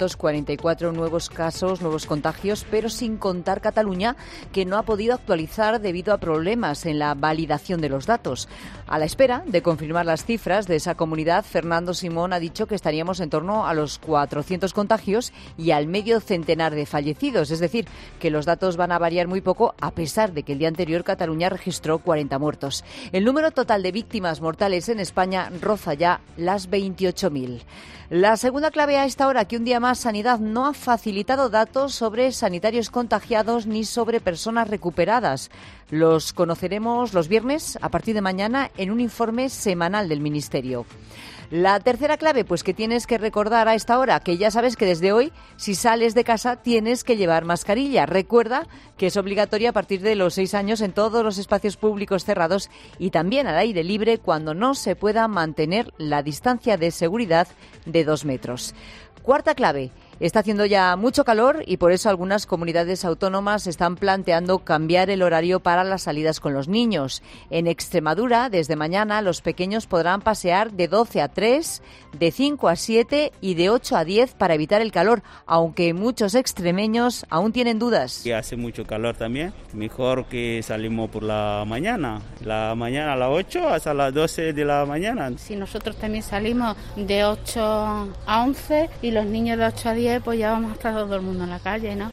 S1: 344 nuevos casos, nuevos contagios, pero sin contar Cataluña, que no ha podido actualizar debido a problemas en la validación de los datos. A la espera de confirmar las cifras de esa comunidad, Fernando Simón ha dicho que estaríamos en torno a los 400 contagios y al medio centenar de fallecidos, es decir, que los datos van a variar muy poco a pesar de que el día anterior Cataluña registró 40 muertos. El número total de víctimas mortales en España roza ya las 28.000. La segunda clave a esta hora, que un día más Sanidad no ha facilitado datos sobre sanitarios contagiados ni sobre personas recuperadas. Los conoceremos los viernes a partir de mañana en un informe semanal del Ministerio. La tercera clave, pues que tienes que recordar a esta hora, que ya sabes que desde hoy, si sales de casa, tienes que llevar mascarilla. Recuerda que es obligatoria a partir de los 6 años en todos los espacios públicos cerrados y también al aire libre cuando no se pueda mantener la distancia de seguridad de 2 metros. Cuarta clave. Está haciendo ya mucho calor y por eso algunas comunidades autónomas están planteando cambiar el horario para las salidas con los niños. En Extremadura, desde mañana, los pequeños podrán pasear de 12 a 3, de 5 a 7 y de 8 a 10 para evitar el calor, aunque muchos extremeños aún tienen dudas.
S25: Que hace mucho calor también, mejor que salimos por la mañana a las 8 hasta las 12 de la mañana.
S26: Sí, nosotros también salimos de 8 a 11 y los niños de 8 a 10 pues ya vamos a estar todo el mundo en la calle, ¿no?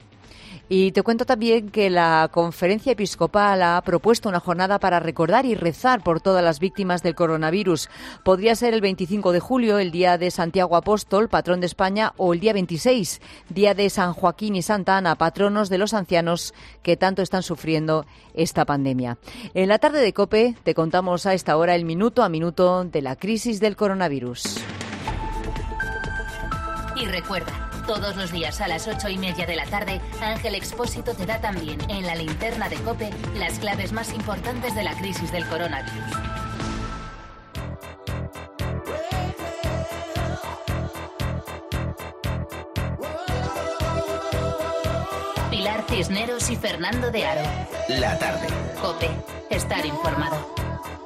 S1: Y te cuento también que la Conferencia Episcopal ha propuesto una jornada para recordar y rezar por todas las víctimas del coronavirus. Podría ser el 25 de julio, el día de Santiago Apóstol, patrón de España, o el día 26, día de San Joaquín y Santa Ana, patronos de los ancianos que tanto están sufriendo esta pandemia. En la tarde de COPE te contamos a esta hora el minuto a minuto de la crisis del coronavirus.
S3: Y recuerda, todos los días a las 8:30 de la tarde, Ángel Expósito te da también en la linterna de COPE las claves más importantes de la crisis del coronavirus. Pilar Cisneros y Fernando de Aro.
S2: La tarde.
S3: COPE. Estar informado.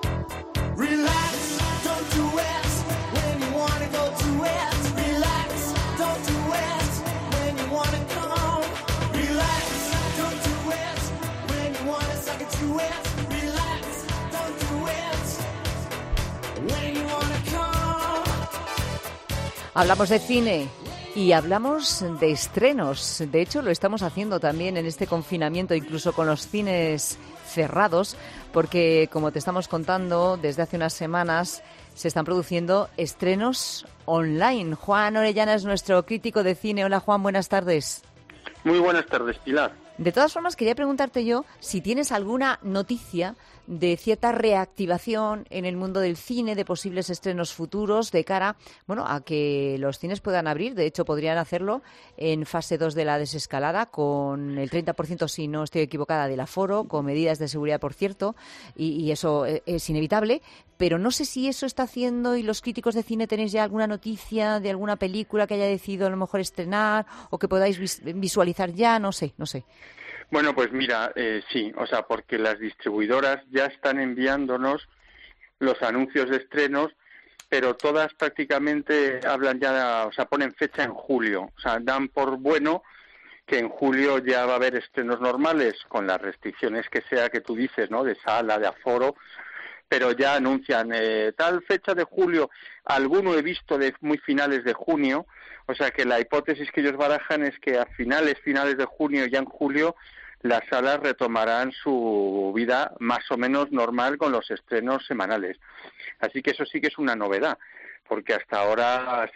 S1: Hablamos de cine y hablamos de estrenos. De hecho, lo estamos haciendo también en este confinamiento, incluso con los cines cerrados, porque, como te estamos contando, desde hace unas semanas se están produciendo estrenos online. Juan Orellana es nuestro crítico de cine. Hola, Juan, buenas tardes.
S27: Muy buenas tardes, Pilar.
S1: De todas formas, quería preguntarte yo si tienes alguna noticia de cierta reactivación en el mundo del cine, de posibles estrenos futuros de cara, bueno, a que los cines puedan abrir. De hecho, podrían hacerlo en fase 2 de la desescalada, con el 30%, si no estoy equivocada, del aforo, con medidas de seguridad, por cierto, y eso es inevitable. Pero no sé si eso está haciendo, y los críticos de cine tenéis ya alguna noticia de alguna película que haya decidido a lo mejor estrenar o que podáis visualizar ya, no sé.
S8: Bueno, pues mira, sí, o sea, porque las distribuidoras ya están enviándonos los anuncios de estrenos, pero todas prácticamente hablan ya, o sea, ponen fecha en julio, o sea, dan por bueno que en julio ya va a haber estrenos normales, con las restricciones que sea que tú dices, ¿no?, de sala, de aforo, pero ya anuncian tal fecha de julio. Alguno he visto de muy finales de junio, o sea que la hipótesis que ellos barajan es que a finales de junio, ya en julio, las salas retomarán su vida más o menos normal con los estrenos semanales. Así que eso sí que es una novedad, porque hasta ahora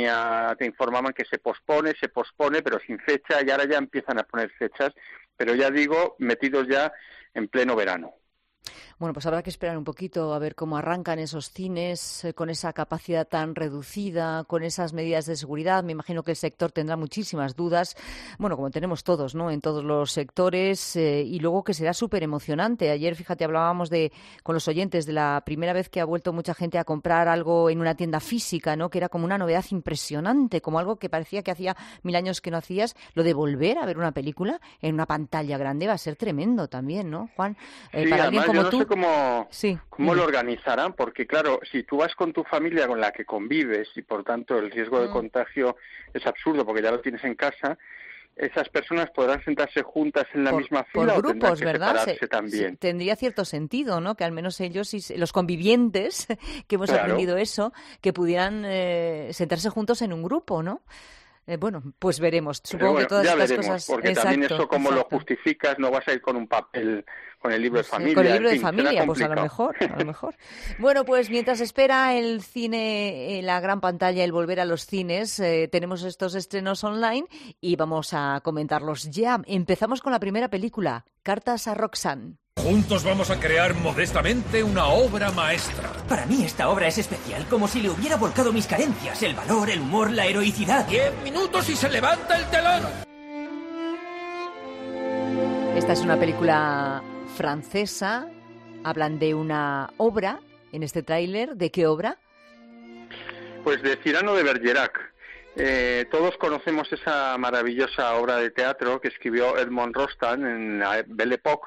S8: te informaban que se pospone, pero sin fecha, y ahora ya empiezan a poner fechas, pero ya digo, metidos ya en pleno verano.
S1: Bueno, pues habrá que esperar un poquito a ver cómo arrancan esos cines con esa capacidad tan reducida, con esas medidas de seguridad. Me imagino que el sector tendrá muchísimas dudas, bueno, como tenemos todos, ¿no?, en todos los sectores, y luego que será súper emocionante. Ayer, fíjate, hablábamos con los oyentes de la primera vez que ha vuelto mucha gente a comprar algo en una tienda física, ¿no?, que era como una novedad impresionante, como algo que parecía que hacía 1000 años que no hacías. Lo de volver a ver una película en una pantalla grande va a ser tremendo también, ¿no, Juan?
S8: Sí,
S1: para alguien como tú.
S8: ¿Cómo lo organizarán? Porque claro, si tú vas con tu familia con la que convives y por tanto el riesgo de contagio es absurdo porque ya lo tienes en casa, esas personas podrán sentarse juntas en la misma fila,
S1: por
S8: o
S1: grupos,
S8: tendrán que
S1: ¿verdad?
S8: separarse también.
S1: Tendría cierto sentido, ¿no?, que al menos ellos y los convivientes que hemos aprendido eso, que pudieran sentarse juntos en un grupo, ¿no? Bueno, pues veremos. Supongo que todas estas cosas.
S8: Porque también eso, como lo justificas, no vas a ir con un papel, con el libro de familia.
S1: Con el libro de familia, pues a lo mejor. Bueno, pues mientras espera el cine, la gran pantalla, el volver a los cines, tenemos estos estrenos online y vamos a comentarlos ya. Empezamos con la primera película, Cartas a Roxanne.
S9: Juntos vamos a crear modestamente una obra maestra.
S10: Para mí esta obra es especial, como si le hubiera volcado mis carencias, el valor, el humor, la heroicidad.
S9: 10 minutos y se levanta el telón.
S1: Esta es una película francesa. Hablan de una obra en este tráiler. ¿De qué obra?
S8: Pues de Cyrano de Bergerac. Todos conocemos esa maravillosa obra de teatro que escribió Edmond Rostand en la Belle Époque,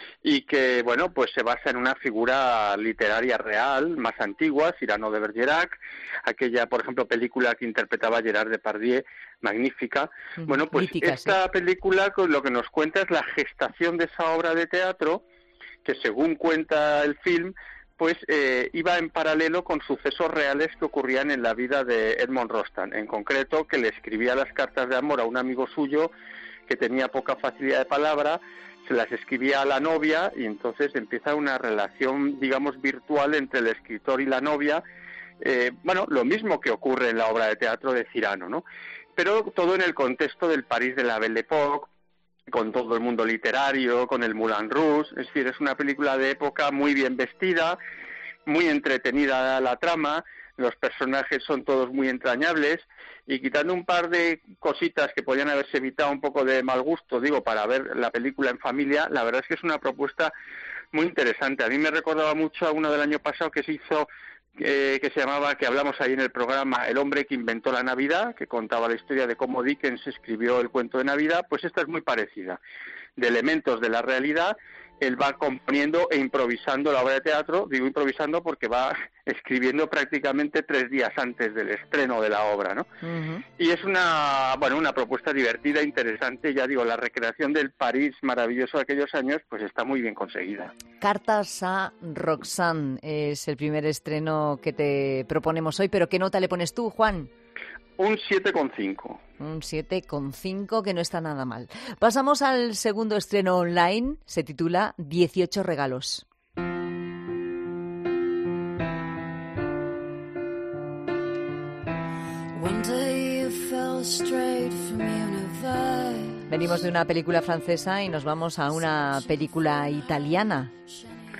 S8: y que, bueno, pues se basa en una figura literaria real, más antigua, Cyrano de Bergerac, aquella, por ejemplo, película que interpretaba Gerard Depardieu, magnífica. Bueno, pues
S1: mítica,
S8: esta película lo que nos cuenta es la gestación de esa obra de teatro, que según cuenta el film, pues iba en paralelo con sucesos reales que ocurrían en la vida de Edmond Rostand, en concreto que le escribía las cartas de amor a un amigo suyo que tenía poca facilidad de palabra, se las escribía a la novia y entonces empieza una relación, digamos, virtual entre el escritor y la novia, bueno, lo mismo que ocurre en la obra de teatro de Cyrano, ¿no? Pero todo en el contexto del París de la Belle Époque, con todo el mundo literario, con el Moulin Rouge, es decir, es una película de época muy bien vestida, muy entretenida la trama, los personajes son todos muy entrañables, y quitando un par de cositas que podían haberse evitado un poco de mal gusto, digo, para ver la película en familia, la verdad es que es una propuesta muy interesante. A mí me recordaba mucho a una del año pasado que se hizo, que se llamaba, que hablamos ahí en el programa, El hombre que inventó la Navidad, que contaba la historia de cómo Dickens escribió el cuento de Navidad. Pues esta es muy parecida, de elementos de la realidad. Él va componiendo e improvisando la obra de teatro. Digo improvisando porque va escribiendo prácticamente 3 días antes del estreno de la obra, ¿no? Uh-huh. Y es una propuesta divertida, interesante. Ya digo, la recreación del París maravilloso de aquellos años, pues está muy bien conseguida.
S1: Cartas a Roxanne es el primer estreno que te proponemos hoy, pero ¿qué nota le pones tú, Juan?
S8: Un 7,5.
S1: Un 7,5, que no está nada mal. Pasamos al segundo estreno online. Se titula 18 regalos. Venimos de una película francesa y nos vamos a una película italiana.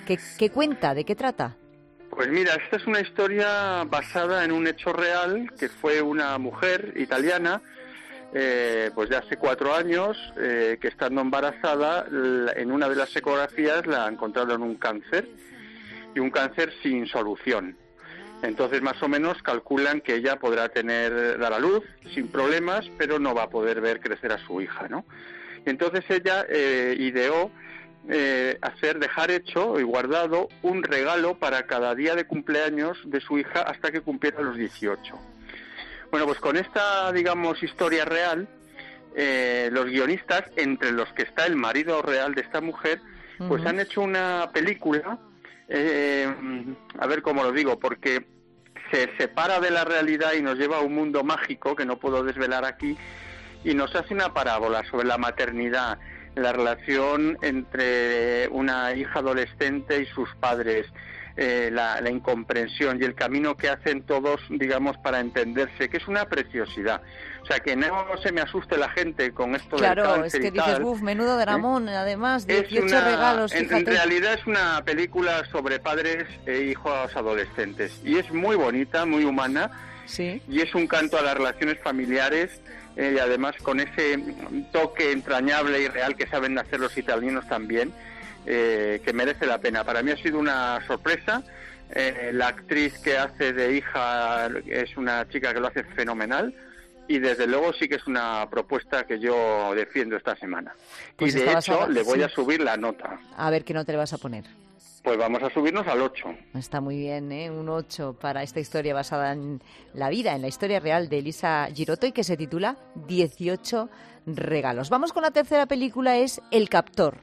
S1: ¿Qué cuenta? ¿De qué trata?
S8: Pues mira, esta es una historia basada en un hecho real, que fue una mujer italiana, pues de hace 4 años, que estando embarazada, en una de las ecografías la encontraron un cáncer, y un cáncer sin solución. Entonces, más o menos, calculan que ella podrá dar a luz sin problemas, pero no va a poder ver crecer a su hija, ¿no? Y entonces ella ideó dejar hecho y guardado un regalo para cada día de cumpleaños de su hija hasta que cumpliera los 18. Bueno, pues con esta, digamos, historia real, los guionistas, entre los que está el marido real de esta mujer, pues han hecho una película, a ver cómo lo digo, porque se separa de la realidad y nos lleva a un mundo mágico que no puedo desvelar aquí, y nos hace una parábola sobre la maternidad, la relación entre una hija adolescente y sus padres, la incomprensión y el camino que hacen todos, digamos, para entenderse, que es una preciosidad. O sea, que no se me asuste la gente con esto del cáncer.
S1: Claro, es que dices, menudo dramón, además, 18 regalos, fíjate.
S8: En realidad es una película sobre padres e hijos adolescentes, y es muy bonita, muy humana,
S1: sí,
S8: y es un canto a las relaciones familiares, y además con ese toque entrañable y real que saben hacer los italianos también, que merece la pena. Para mí ha sido una sorpresa. La actriz que hace de hija es una chica que lo hace fenomenal, y desde luego sí que es una propuesta que yo defiendo esta semana. Pues y de hecho le voy a subir la nota.
S1: A ver, ¿qué nota le vas a poner?
S8: Pues vamos a subirnos al 8.
S1: Está muy bien, ¿eh? Un 8 para esta historia basada en la vida, en la historia real de Elisa Girotto, y que se titula 18 regalos. Vamos con la tercera película, es El captor.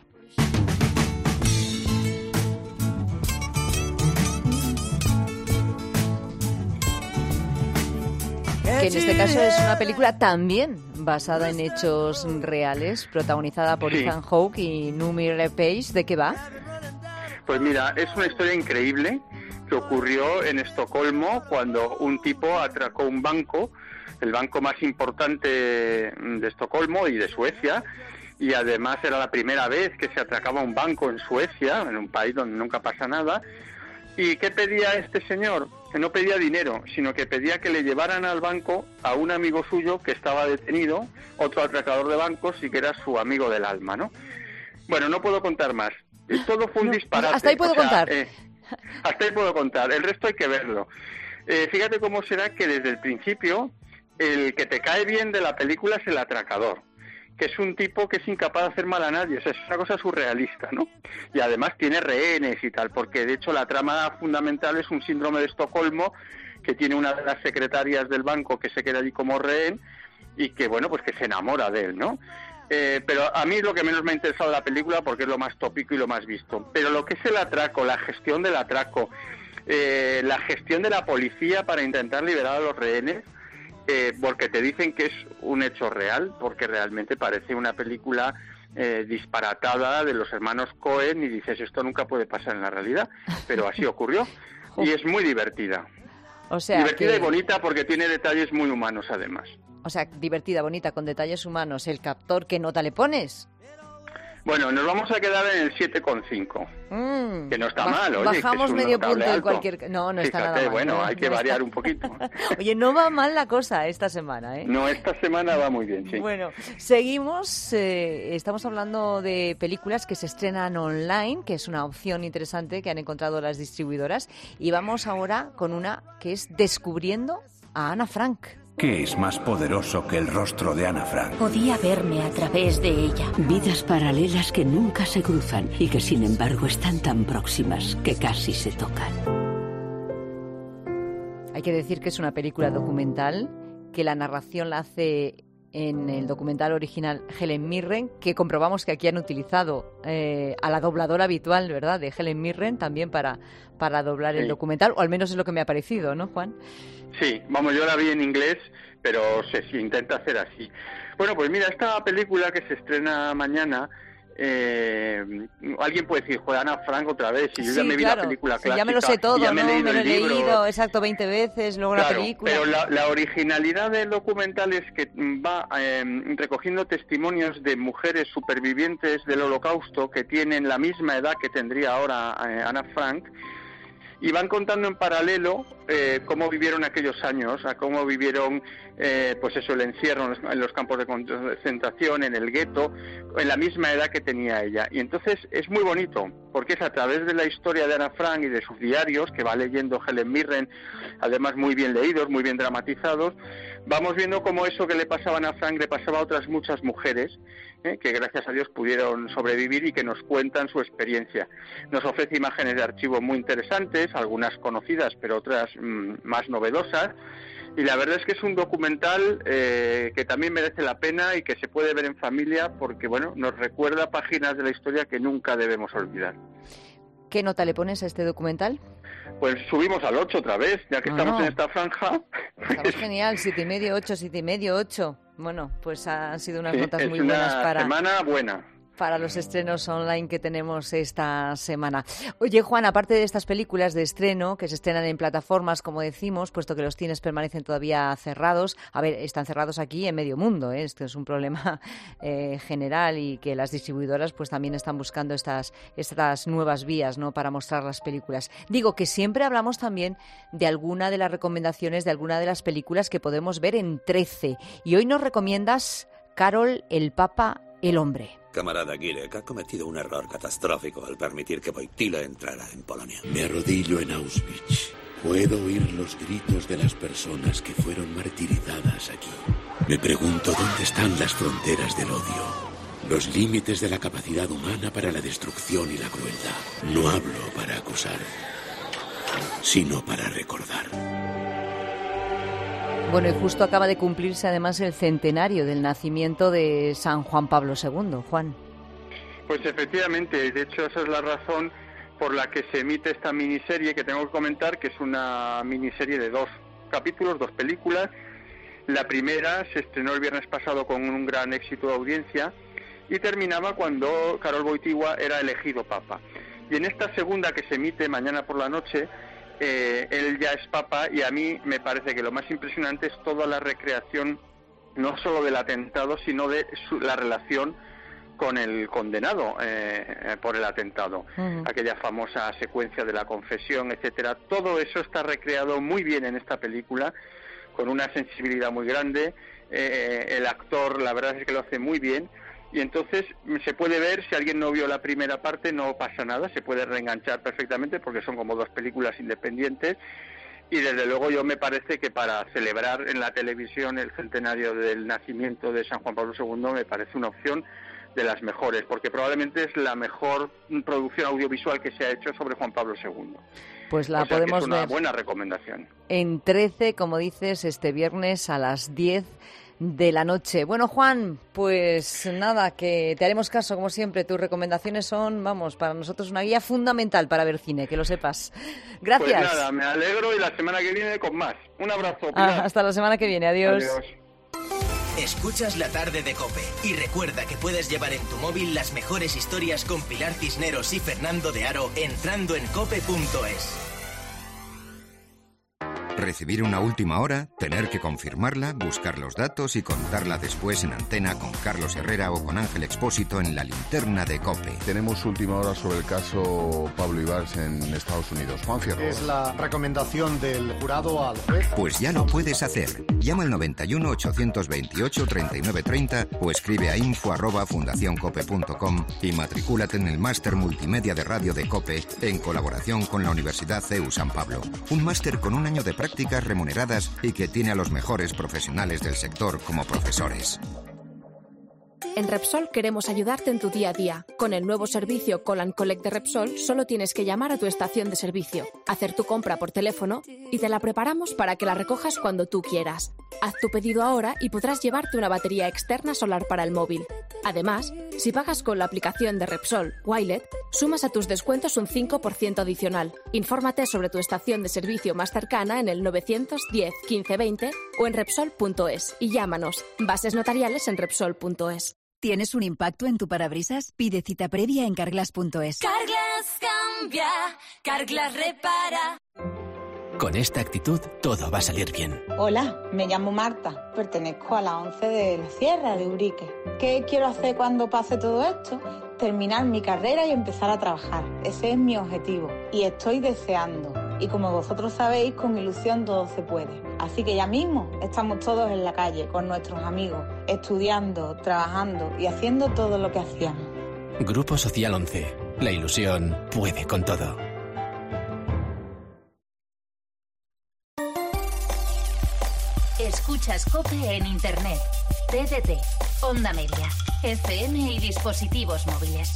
S1: Que en este caso es una película también basada en hechos reales, protagonizada por Ethan Hawke y Noomi Rapace. ¿De qué va?
S8: Pues mira, es una historia increíble que ocurrió en Estocolmo cuando un tipo atracó un banco, el banco más importante de Estocolmo y de Suecia, y además era la primera vez que se atracaba un banco en Suecia, en un país donde nunca pasa nada. ¿Y qué pedía este señor? Que no pedía dinero, sino que pedía que le llevaran al banco a un amigo suyo que estaba detenido, otro atracador de bancos, y que era su amigo del alma, ¿no? Bueno, no puedo contar más. Todo fue un disparate.
S1: Hasta ahí puedo contar.
S8: Hasta ahí puedo contar. El resto hay que verlo. Fíjate cómo será que desde el principio el que te cae bien de la película es el atracador, que es un tipo que es incapaz de hacer mal a nadie. O sea, es una cosa surrealista, ¿no? Y además tiene rehenes y tal, porque de hecho la trama fundamental es un síndrome de Estocolmo, que tiene una de las secretarias del banco que se queda allí como rehén y que, bueno, pues que se enamora de él, ¿no? Pero a mí es lo que menos me ha interesado de la película, porque es lo más tópico y lo más visto. Pero lo que es el atraco, la gestión del atraco, la gestión de la policía para intentar liberar a los rehenes, porque te dicen que es un hecho real, porque realmente parece una película disparatada de los hermanos Cohen, y dices, esto nunca puede pasar en la realidad, pero así ocurrió. Y es muy divertida.
S1: O sea,
S8: divertida y bonita, porque tiene detalles muy humanos además.
S1: O sea, divertida, bonita, con detalles humanos. El captor, ¿qué nota le pones?
S8: Bueno, nos vamos a quedar en el 7,5. Que no está mal, oye.
S1: Bajamos
S8: que es
S1: medio punto
S8: alto.
S1: en cualquier... No, no está nada mal.
S8: Bueno, hay que variar un poquito.
S1: Oye, no va mal la cosa esta semana, ¿eh?
S8: No, esta semana va muy bien, sí.
S1: Bueno, seguimos. Estamos hablando de películas que se estrenan online, que es una opción interesante que han encontrado las distribuidoras. Y vamos ahora con una que es Descubriendo a Ana Frank.
S11: ¿Qué es más poderoso que el rostro de Ana Frank?
S6: Podía verme a través de ella.
S12: Vidas paralelas que nunca se cruzan y que sin embargo están tan próximas que casi se tocan.
S1: Hay que decir que es una película documental, que la narración la hace en el documental original Helen Mirren, que comprobamos que aquí han utilizado a la dobladora habitual, ¿verdad?, de Helen Mirren también para doblar el documental, o al menos es lo que me ha parecido, ¿no, Juan?
S8: Sí, vamos, yo la vi en inglés, pero se intenta hacer así. Bueno, pues mira, esta película que se estrena mañana alguien puede decir, joder, Ana Frank otra vez, y yo ya me vi la película clásica,
S1: ya me lo sé todo,
S8: ya me he
S1: leído, exacto, 20 veces, luego la película.
S8: Pero la originalidad del documental es que va recogiendo testimonios de mujeres supervivientes del Holocausto que tienen la misma edad que tendría ahora Ana Frank, y van contando en paralelo cómo vivieron aquellos años, a cómo vivieron pues eso, el encierro en los campos de concentración, en el gueto, en la misma edad que tenía ella. Y entonces es muy bonito, porque es a través de la historia de Ana Frank y de sus diarios, que va leyendo Helen Mirren, además muy bien leídos, muy bien dramatizados, vamos viendo cómo eso que le pasaba a Ana Frank le pasaba a otras muchas mujeres, que gracias a Dios pudieron sobrevivir y que nos cuentan su experiencia. Nos ofrece imágenes de archivo muy interesantes, algunas conocidas, pero otras más novedosas, y la verdad es que es un documental que también merece la pena y que se puede ver en familia porque, bueno, nos recuerda páginas de la historia que nunca debemos olvidar.
S1: ¿Qué nota le pones a este documental?
S8: Pues subimos al 8 otra vez, ya que estamos en esta franja.
S1: Estamos genial, 7,5, 8, 7,5, 8. Bueno, pues han sido unas notas muy buenas para...
S8: semana buena.
S1: Para los estrenos online que tenemos esta semana. Oye, Juan, aparte de estas películas de estreno que se estrenan en plataformas, como decimos, puesto que los cines permanecen todavía cerrados, a ver, están cerrados aquí en medio mundo, esto es un problema general, y que las distribuidoras pues también están buscando estas nuevas vías, ¿no?, para mostrar las películas. Digo que siempre hablamos también de alguna de las recomendaciones de alguna de las películas que podemos ver en 13, y hoy nos recomiendas Karol, el Papa, el Hombre.
S13: Camarada Gierek ha cometido un error catastrófico al permitir que Wojtyla entrara en Polonia.
S14: Me arrodillo en Auschwitz. Puedo oír los gritos de las personas que fueron martirizadas aquí. Me pregunto dónde están las fronteras del odio, los límites de la capacidad humana para la destrucción y la crueldad. No hablo para acusar, sino para recordar.
S1: Bueno, y justo acaba de cumplirse además el centenario del nacimiento de San Juan Pablo II. Juan.
S8: Pues efectivamente, de hecho esa es la razón por la que se emite esta miniserie que tengo que comentar, que es una miniserie de 2 capítulos, 2 películas. La primera se estrenó el viernes pasado con un gran éxito de audiencia y terminaba cuando Karol Wojtyła era elegido papa. Y en esta segunda, que se emite mañana por la noche, él ya es papa, y a mí me parece que lo más impresionante es toda la recreación, no solo del atentado, sino de la relación con el condenado por el atentado. Aquella famosa secuencia de la confesión, etcétera. Todo eso está recreado muy bien en esta película, con una sensibilidad muy grande. El actor, la verdad es que lo hace muy bien. Y entonces se puede ver, si alguien no vio la primera parte, no pasa nada, se puede reenganchar perfectamente porque son como 2 películas independientes, y desde luego yo me parece que para celebrar en la televisión el centenario del nacimiento de San Juan Pablo II me parece una opción de las mejores, porque probablemente es la mejor producción audiovisual que se ha hecho sobre Juan Pablo II.
S1: Pues la podemos
S8: que es una
S1: ver
S8: buena recomendación.
S1: En 13, como dices, este viernes a las 10 de la noche. Bueno, Juan, pues nada, que te haremos caso, como siempre. Tus recomendaciones son, vamos, para nosotros una guía fundamental para ver cine, que lo sepas. Gracias.
S8: Pues nada, me alegro, y la semana que viene con más. Un abrazo, Pilar.
S1: Hasta la semana que viene, adiós.
S2: Escuchas La Tarde de COPE y recuerda que puedes llevar en tu móvil las mejores historias con Pilar Cisneros y Fernando de Aro entrando en cope.es.
S15: Recibir una última hora, tener que confirmarla, buscar los datos y contarla después en antena con Carlos Herrera o con Ángel Expósito en La Linterna de COPE.
S19: Tenemos última hora sobre el caso Pablo Ibarz en Estados Unidos. Juan Fierro.
S16: Es la recomendación del jurado al juez.
S15: Pues ya lo puedes hacer. Llama al 91 828 3930 o escribe a info@fundacioncope.com y matricúlate en el máster multimedia de radio de COPE en colaboración con la Universidad CEU San Pablo. Un máster con un año de prácticas remuneradas y que tiene a los mejores profesionales del sector como profesores.
S17: En Repsol queremos ayudarte en tu día a día. Con el nuevo servicio Call and Collect de Repsol, solo tienes que llamar a tu estación de servicio, hacer tu compra por teléfono y te la preparamos para que la recojas cuando tú quieras. Haz tu pedido ahora y podrás llevarte una batería externa solar para el móvil. Además, si pagas con la aplicación de Repsol Wilet, sumas a tus descuentos un 5% adicional. Infórmate sobre tu estación de servicio más cercana en el 910 15 20 o en Repsol.es y llámanos. Bases notariales en Repsol.es.
S18: ¿Tienes un impacto en tu parabrisas? Pide cita previa en Carglass.es.
S20: Carglass cambia, Carglass repara.
S5: Con esta actitud, todo va a salir bien.
S21: Hola, me llamo Marta. Pertenezco a la 11 de la Sierra de Urique. ¿Qué quiero hacer cuando pase todo esto? Terminar mi carrera y empezar a trabajar. Ese es mi objetivo. Y estoy deseando. Y como vosotros sabéis, con ilusión todo se puede. Así que ya mismo estamos todos en la calle con nuestros amigos, estudiando, trabajando y haciendo todo lo que hacíamos.
S5: Grupo Social 11. La ilusión puede con todo.
S3: Escuchas COPE en Internet, TDT, Onda Media, FM y dispositivos móviles.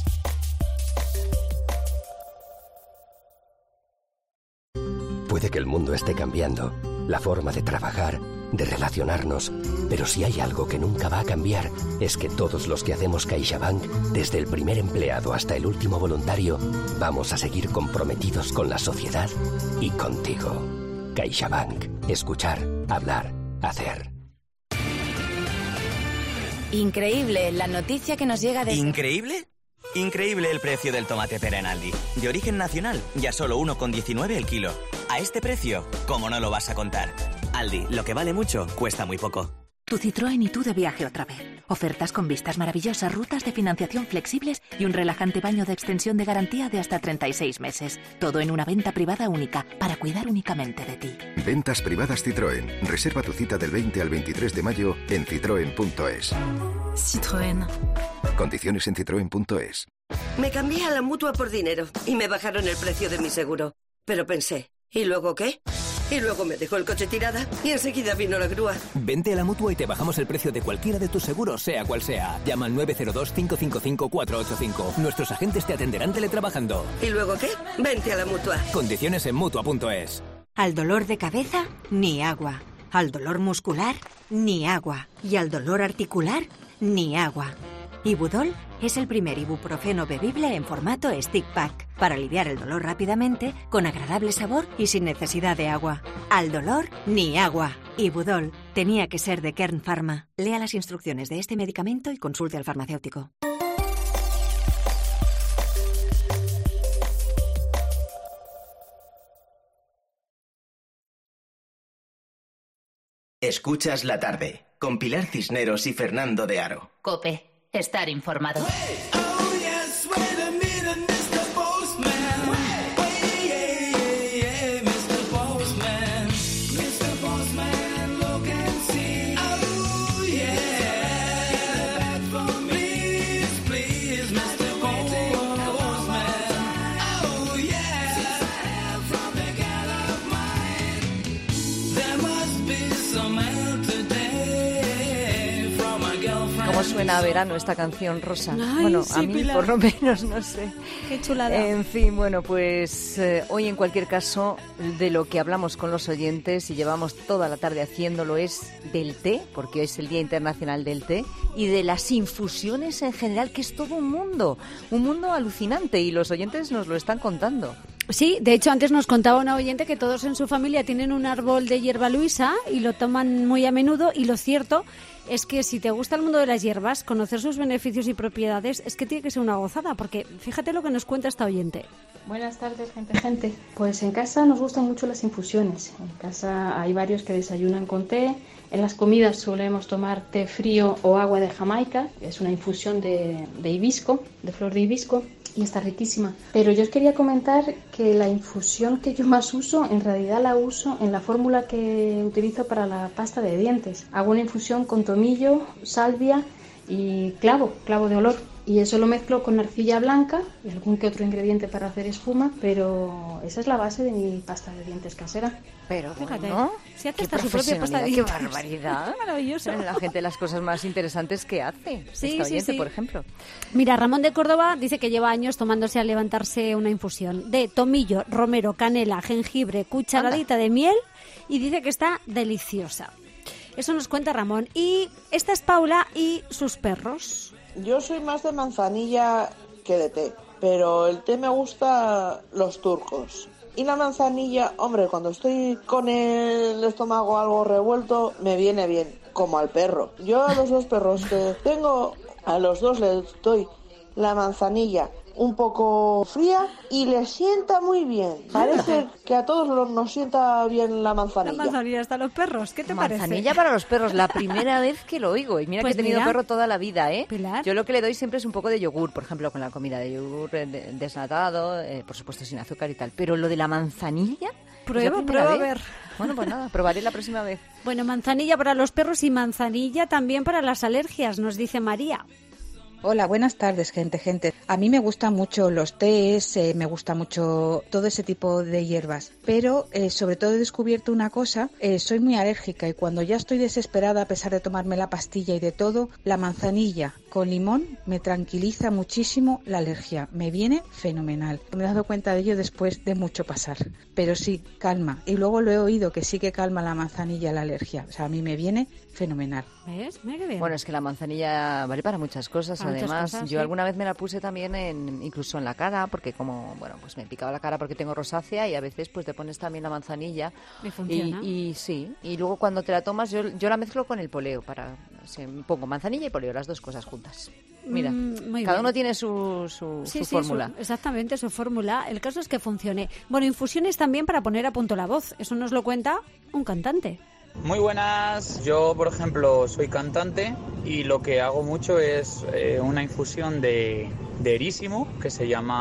S22: Puede que el mundo esté cambiando, la forma de trabajar, de relacionarnos, pero si hay algo que nunca va a cambiar, es que todos los que hacemos CaixaBank, desde el primer empleado hasta el último voluntario, vamos a seguir comprometidos con la sociedad y contigo. CaixaBank. Escuchar, hablar, hacer.
S23: Increíble la noticia que nos llega de...
S7: ¿Increíble? Increíble el precio del tomate pera en Aldi. De origen nacional, ya solo 1,19 el kilo. A este precio, ¿cómo no lo vas a contar? Aldi, lo que vale mucho, cuesta muy poco.
S24: Tu Citroën y tú de viaje otra vez. Ofertas con vistas maravillosas, rutas de financiación flexibles y un relajante baño de extensión de garantía de hasta 36 meses. Todo en una venta privada única, para cuidar únicamente de ti.
S15: Ventas privadas Citroën. Reserva tu cita del 20 al 23 de mayo en citroen.es.
S24: Citroën.
S15: Condiciones en citroen.es.
S27: Me cambié a la Mutua por dinero y me bajaron el precio de mi seguro. Pero pensé, ¿y luego qué? Y luego me dejó el coche tirada y enseguida vino la grúa.
S10: Vente a la Mutua y te bajamos el precio de cualquiera de tus seguros, sea cual sea. Llama al 902-555-485. Nuestros agentes te atenderán teletrabajando.
S27: ¿Y luego qué? Vente a la Mutua.
S10: Condiciones en Mutua.es.
S28: Al dolor de cabeza, ni agua. Al dolor muscular, ni agua. Y al dolor articular, ni agua. Ibudol es el primer ibuprofeno bebible en formato stick pack para aliviar el dolor rápidamente, con agradable sabor y sin necesidad de agua. Al dolor, ni agua. Ibudol tenía que ser de Kern Pharma. Lea las instrucciones de este medicamento y consulte al farmacéutico.
S2: Escuchas la tarde, con Pilar Cisneros y Fernando de Aro.
S3: COPE. Estar informado.
S1: Suena a verano esta canción, Rosa.
S29: Ay,
S1: bueno,
S29: sí,
S1: a mí
S29: Pilar.
S1: por lo menos, no sé.
S29: Qué chulada.
S1: En fin, bueno, pues hoy en cualquier caso de lo que hablamos con los oyentes y llevamos toda la tarde haciéndolo es del té, porque hoy es el Día Internacional del Té, y de las infusiones en general, que es todo un mundo alucinante, y los oyentes nos lo están contando.
S29: Sí, de hecho antes nos contaba una oyente que todos en su familia tienen un árbol de hierba luisa y lo toman muy a menudo, y lo cierto es que si te gusta el mundo de las hierbas, conocer sus beneficios y propiedades es que tiene que ser una gozada, porque fíjate lo que nos cuenta esta oyente.
S30: Buenas tardes, gente. Pues en casa nos gustan mucho las infusiones. En casa hay varios que desayunan con té. En las comidas solemos tomar té frío o agua de Jamaica. Es una infusión de hibisco, de flor de hibisco, y está riquísima. Pero yo os quería comentar que la infusión que yo más uso, en realidad la uso en la fórmula que utilizo para la pasta de dientes. Hago una infusión con tomillo, salvia y clavo de olor. Y eso lo mezclo con arcilla blanca y algún que otro ingrediente para hacer espuma, pero esa es la base de mi pasta de dientes casera.
S1: Pero
S29: fíjate,
S1: bueno,
S29: si hace
S1: qué
S29: hasta su propia pasta de
S1: qué
S29: dientes.
S1: barbaridad.
S29: Maravilloso.
S1: La gente las cosas más interesantes que hace.
S29: Sí,
S1: Esta
S29: sí,
S1: oyente,
S29: sí.
S1: por ejemplo.
S29: Mira, Ramón de Córdoba dice que lleva años tomándose al levantarse una infusión de tomillo, romero, canela, jengibre, cucharadita de miel, y dice que está deliciosa. Eso nos cuenta Ramón. Y esta es Paula y sus perros.
S31: Yo soy más de manzanilla que de té, pero el té me gusta los turcos. Y la manzanilla, hombre, cuando estoy con el estómago algo revuelto, me viene bien, como al perro. Yo a los dos perros que tengo, A los dos les doy la manzanilla un poco fría y les sienta muy bien. Parece que a todos nos sienta bien la manzanilla.
S29: La manzanilla hasta los perros, ¿qué te parece?
S1: Manzanilla para los perros, la primera vez que lo oigo. Y mira
S29: Pues
S1: que he tenido
S29: mira,
S1: perro toda la vida, ¿eh?
S29: Pilar.
S1: Yo lo que le doy siempre es un poco de yogur, por ejemplo, con la comida de yogur desnatado, por supuesto sin azúcar y tal. Pero lo de la manzanilla...
S29: Prueba a ver.
S1: Bueno, pues nada, probaré la próxima vez.
S29: Bueno, manzanilla para los perros y manzanilla también para las alergias, nos dice María.
S4: Hola, buenas tardes, gente. A mí me gustan mucho los tés, me gusta mucho todo ese tipo de hierbas, pero sobre todo he descubierto una cosa, soy muy alérgica y cuando ya estoy desesperada, a pesar de tomarme la pastilla y de todo, la manzanilla con limón me tranquiliza muchísimo la alergia, me viene fenomenal. Me he dado cuenta de ello después de mucho pasar, pero sí, calma. Y luego lo he oído que sí que calma la manzanilla la alergia, o sea, a mí me viene fenomenal.
S29: ¿Ves? Mira qué bien.
S1: Bueno, es que la manzanilla vale para muchas cosas. Además, yo
S29: sí.
S1: alguna vez me la puse también incluso en la cara, porque como, bueno, pues me picaba la cara porque tengo rosácea y a veces pues te pones también la manzanilla.
S29: ¿Y funciona?
S1: Y sí, y luego cuando te la tomas, yo la mezclo con el poleo, pongo manzanilla y poleo, las dos cosas juntas. Mira, cada uno tiene su fórmula.
S29: Exactamente, su fórmula. El caso es que funcione. Bueno, infusiones también para poner a punto la voz. Eso nos lo cuenta un cantante.
S6: Muy buenas, yo por ejemplo soy cantante y lo que hago mucho es una infusión de erísimo, que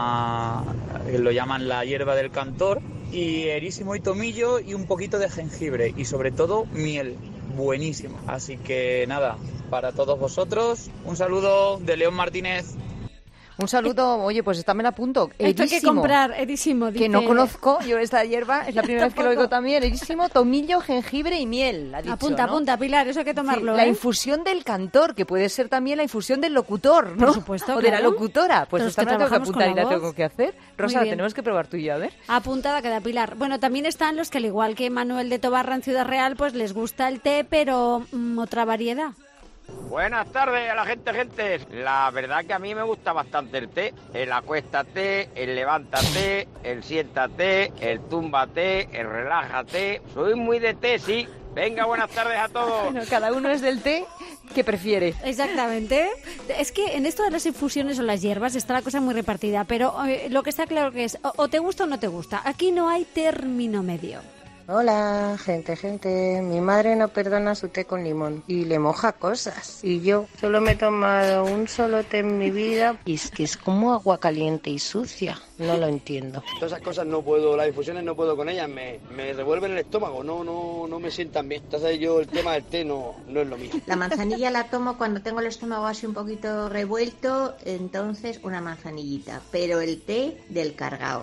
S6: lo llaman la hierba del cantor, y erísimo y tomillo y un poquito de jengibre y sobre todo miel, buenísimo. Así que nada, para todos vosotros, un saludo de León Martínez.
S1: Un saludo, oye, pues esta me la apunto.
S29: Esto hay que comprar, erísimo.
S1: Que no conozco yo esta hierba, es la primera vez que lo oigo también. Erísimo, tomillo, jengibre y miel, ha dicho,
S29: Apunta, Pilar, eso hay que tomarlo.
S1: Sí, la infusión del cantor, que puede ser también la infusión del locutor, ¿no?
S29: Por supuesto,
S1: o de la locutora. Pues
S29: los
S1: esta me la tengo que apuntar y la tengo que hacer. Rosa,
S29: bien.
S1: tenemos que probar tú y yo, a ver.
S29: Apuntada queda, Pilar. Bueno, también están los que, al igual que Manuel de Tobarra en Ciudad Real, pues les gusta el té, pero otra variedad.
S8: Buenas tardes a la gente. La verdad que a mí me gusta bastante el té. El acuéstate, el levántate, el siéntate, el túmbate, el relájate. Soy muy de té, sí. Venga, buenas tardes a todos.
S1: Bueno, cada uno es del té que prefiere.
S29: Exactamente. Es que en esto de las infusiones o las hierbas está la cosa muy repartida, pero lo que está claro que es o te gusta o no te gusta. Aquí no hay término medio.
S9: Hola, gente. Mi madre no perdona su té con limón y le moja cosas. Y yo solo me he tomado un solo té en mi vida y es que es como agua caliente y sucia. No lo entiendo.
S11: Todas esas cosas no puedo, las infusiones no puedo con ellas, me revuelven el estómago, no me sientan bien. Entonces yo el tema del té no es lo mío.
S12: La manzanilla la tomo cuando tengo el estómago así un poquito revuelto, entonces una manzanillita. Pero el té del cargao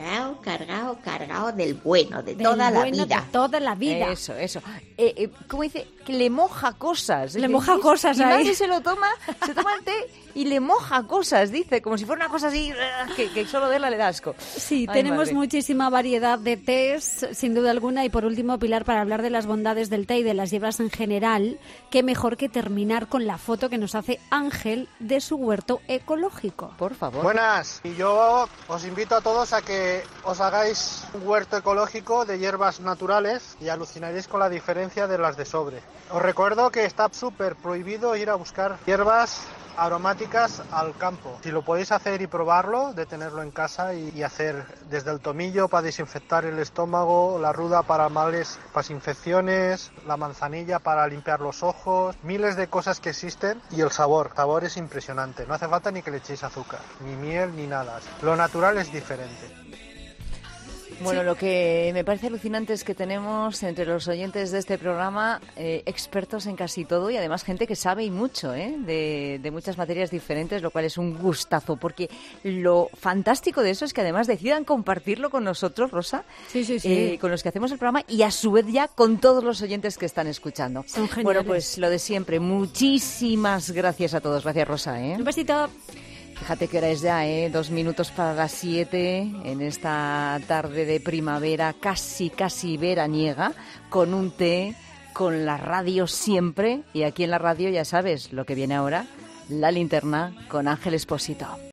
S12: del bueno, de toda la vida.
S29: De toda la vida.
S1: Eso. ¿Cómo dice? Que le moja cosas.
S29: Le moja cosas ahí.
S1: Nadie se toma el té y le moja cosas, dice, como si fuera una cosa así que solo verla le da asco.
S29: Sí,
S1: Ay,
S29: tenemos
S1: madre.
S29: muchísima variedad de tés, sin duda alguna. Y por último, Pilar, para hablar de las bondades del té y de las hierbas en general, qué mejor que terminar con la foto que nos hace Ángel de su huerto ecológico.
S1: Por favor.
S16: Buenas, y yo os invito a todos a que os hagáis un huerto ecológico de hierbas naturales y alucinaréis con la diferencia de las de sobre. Os recuerdo que está súper prohibido ir a buscar hierbas aromáticas al campo. Si lo podéis hacer y probarlo, de tenerlo en casa y hacer desde el tomillo para desinfectar el estómago, la ruda para males, para infecciones, la manzanilla para limpiar los ojos, miles de cosas que existen y el sabor es impresionante. No hace falta ni que le echéis azúcar, ni miel, ni nada. Lo natural es diferente.
S1: Bueno, lo que me parece alucinante es que tenemos entre los oyentes de este programa expertos en casi todo y además gente que sabe y mucho de muchas materias diferentes, lo cual es un gustazo, porque lo fantástico de eso es que además decidan compartirlo con nosotros, Rosa,
S29: sí.
S1: Con los que hacemos el programa y a su vez ya con todos los oyentes que están escuchando.
S29: Son geniales.
S1: Bueno, pues lo de siempre, muchísimas gracias a todos. Gracias, Rosa.
S29: Un besito.
S1: Fíjate que hora es ya, 2 minutos para las 7 en esta tarde de primavera casi veraniega, con un té, con la radio siempre. Y aquí en la radio ya sabes lo que viene ahora, la linterna con Ángel Expósito.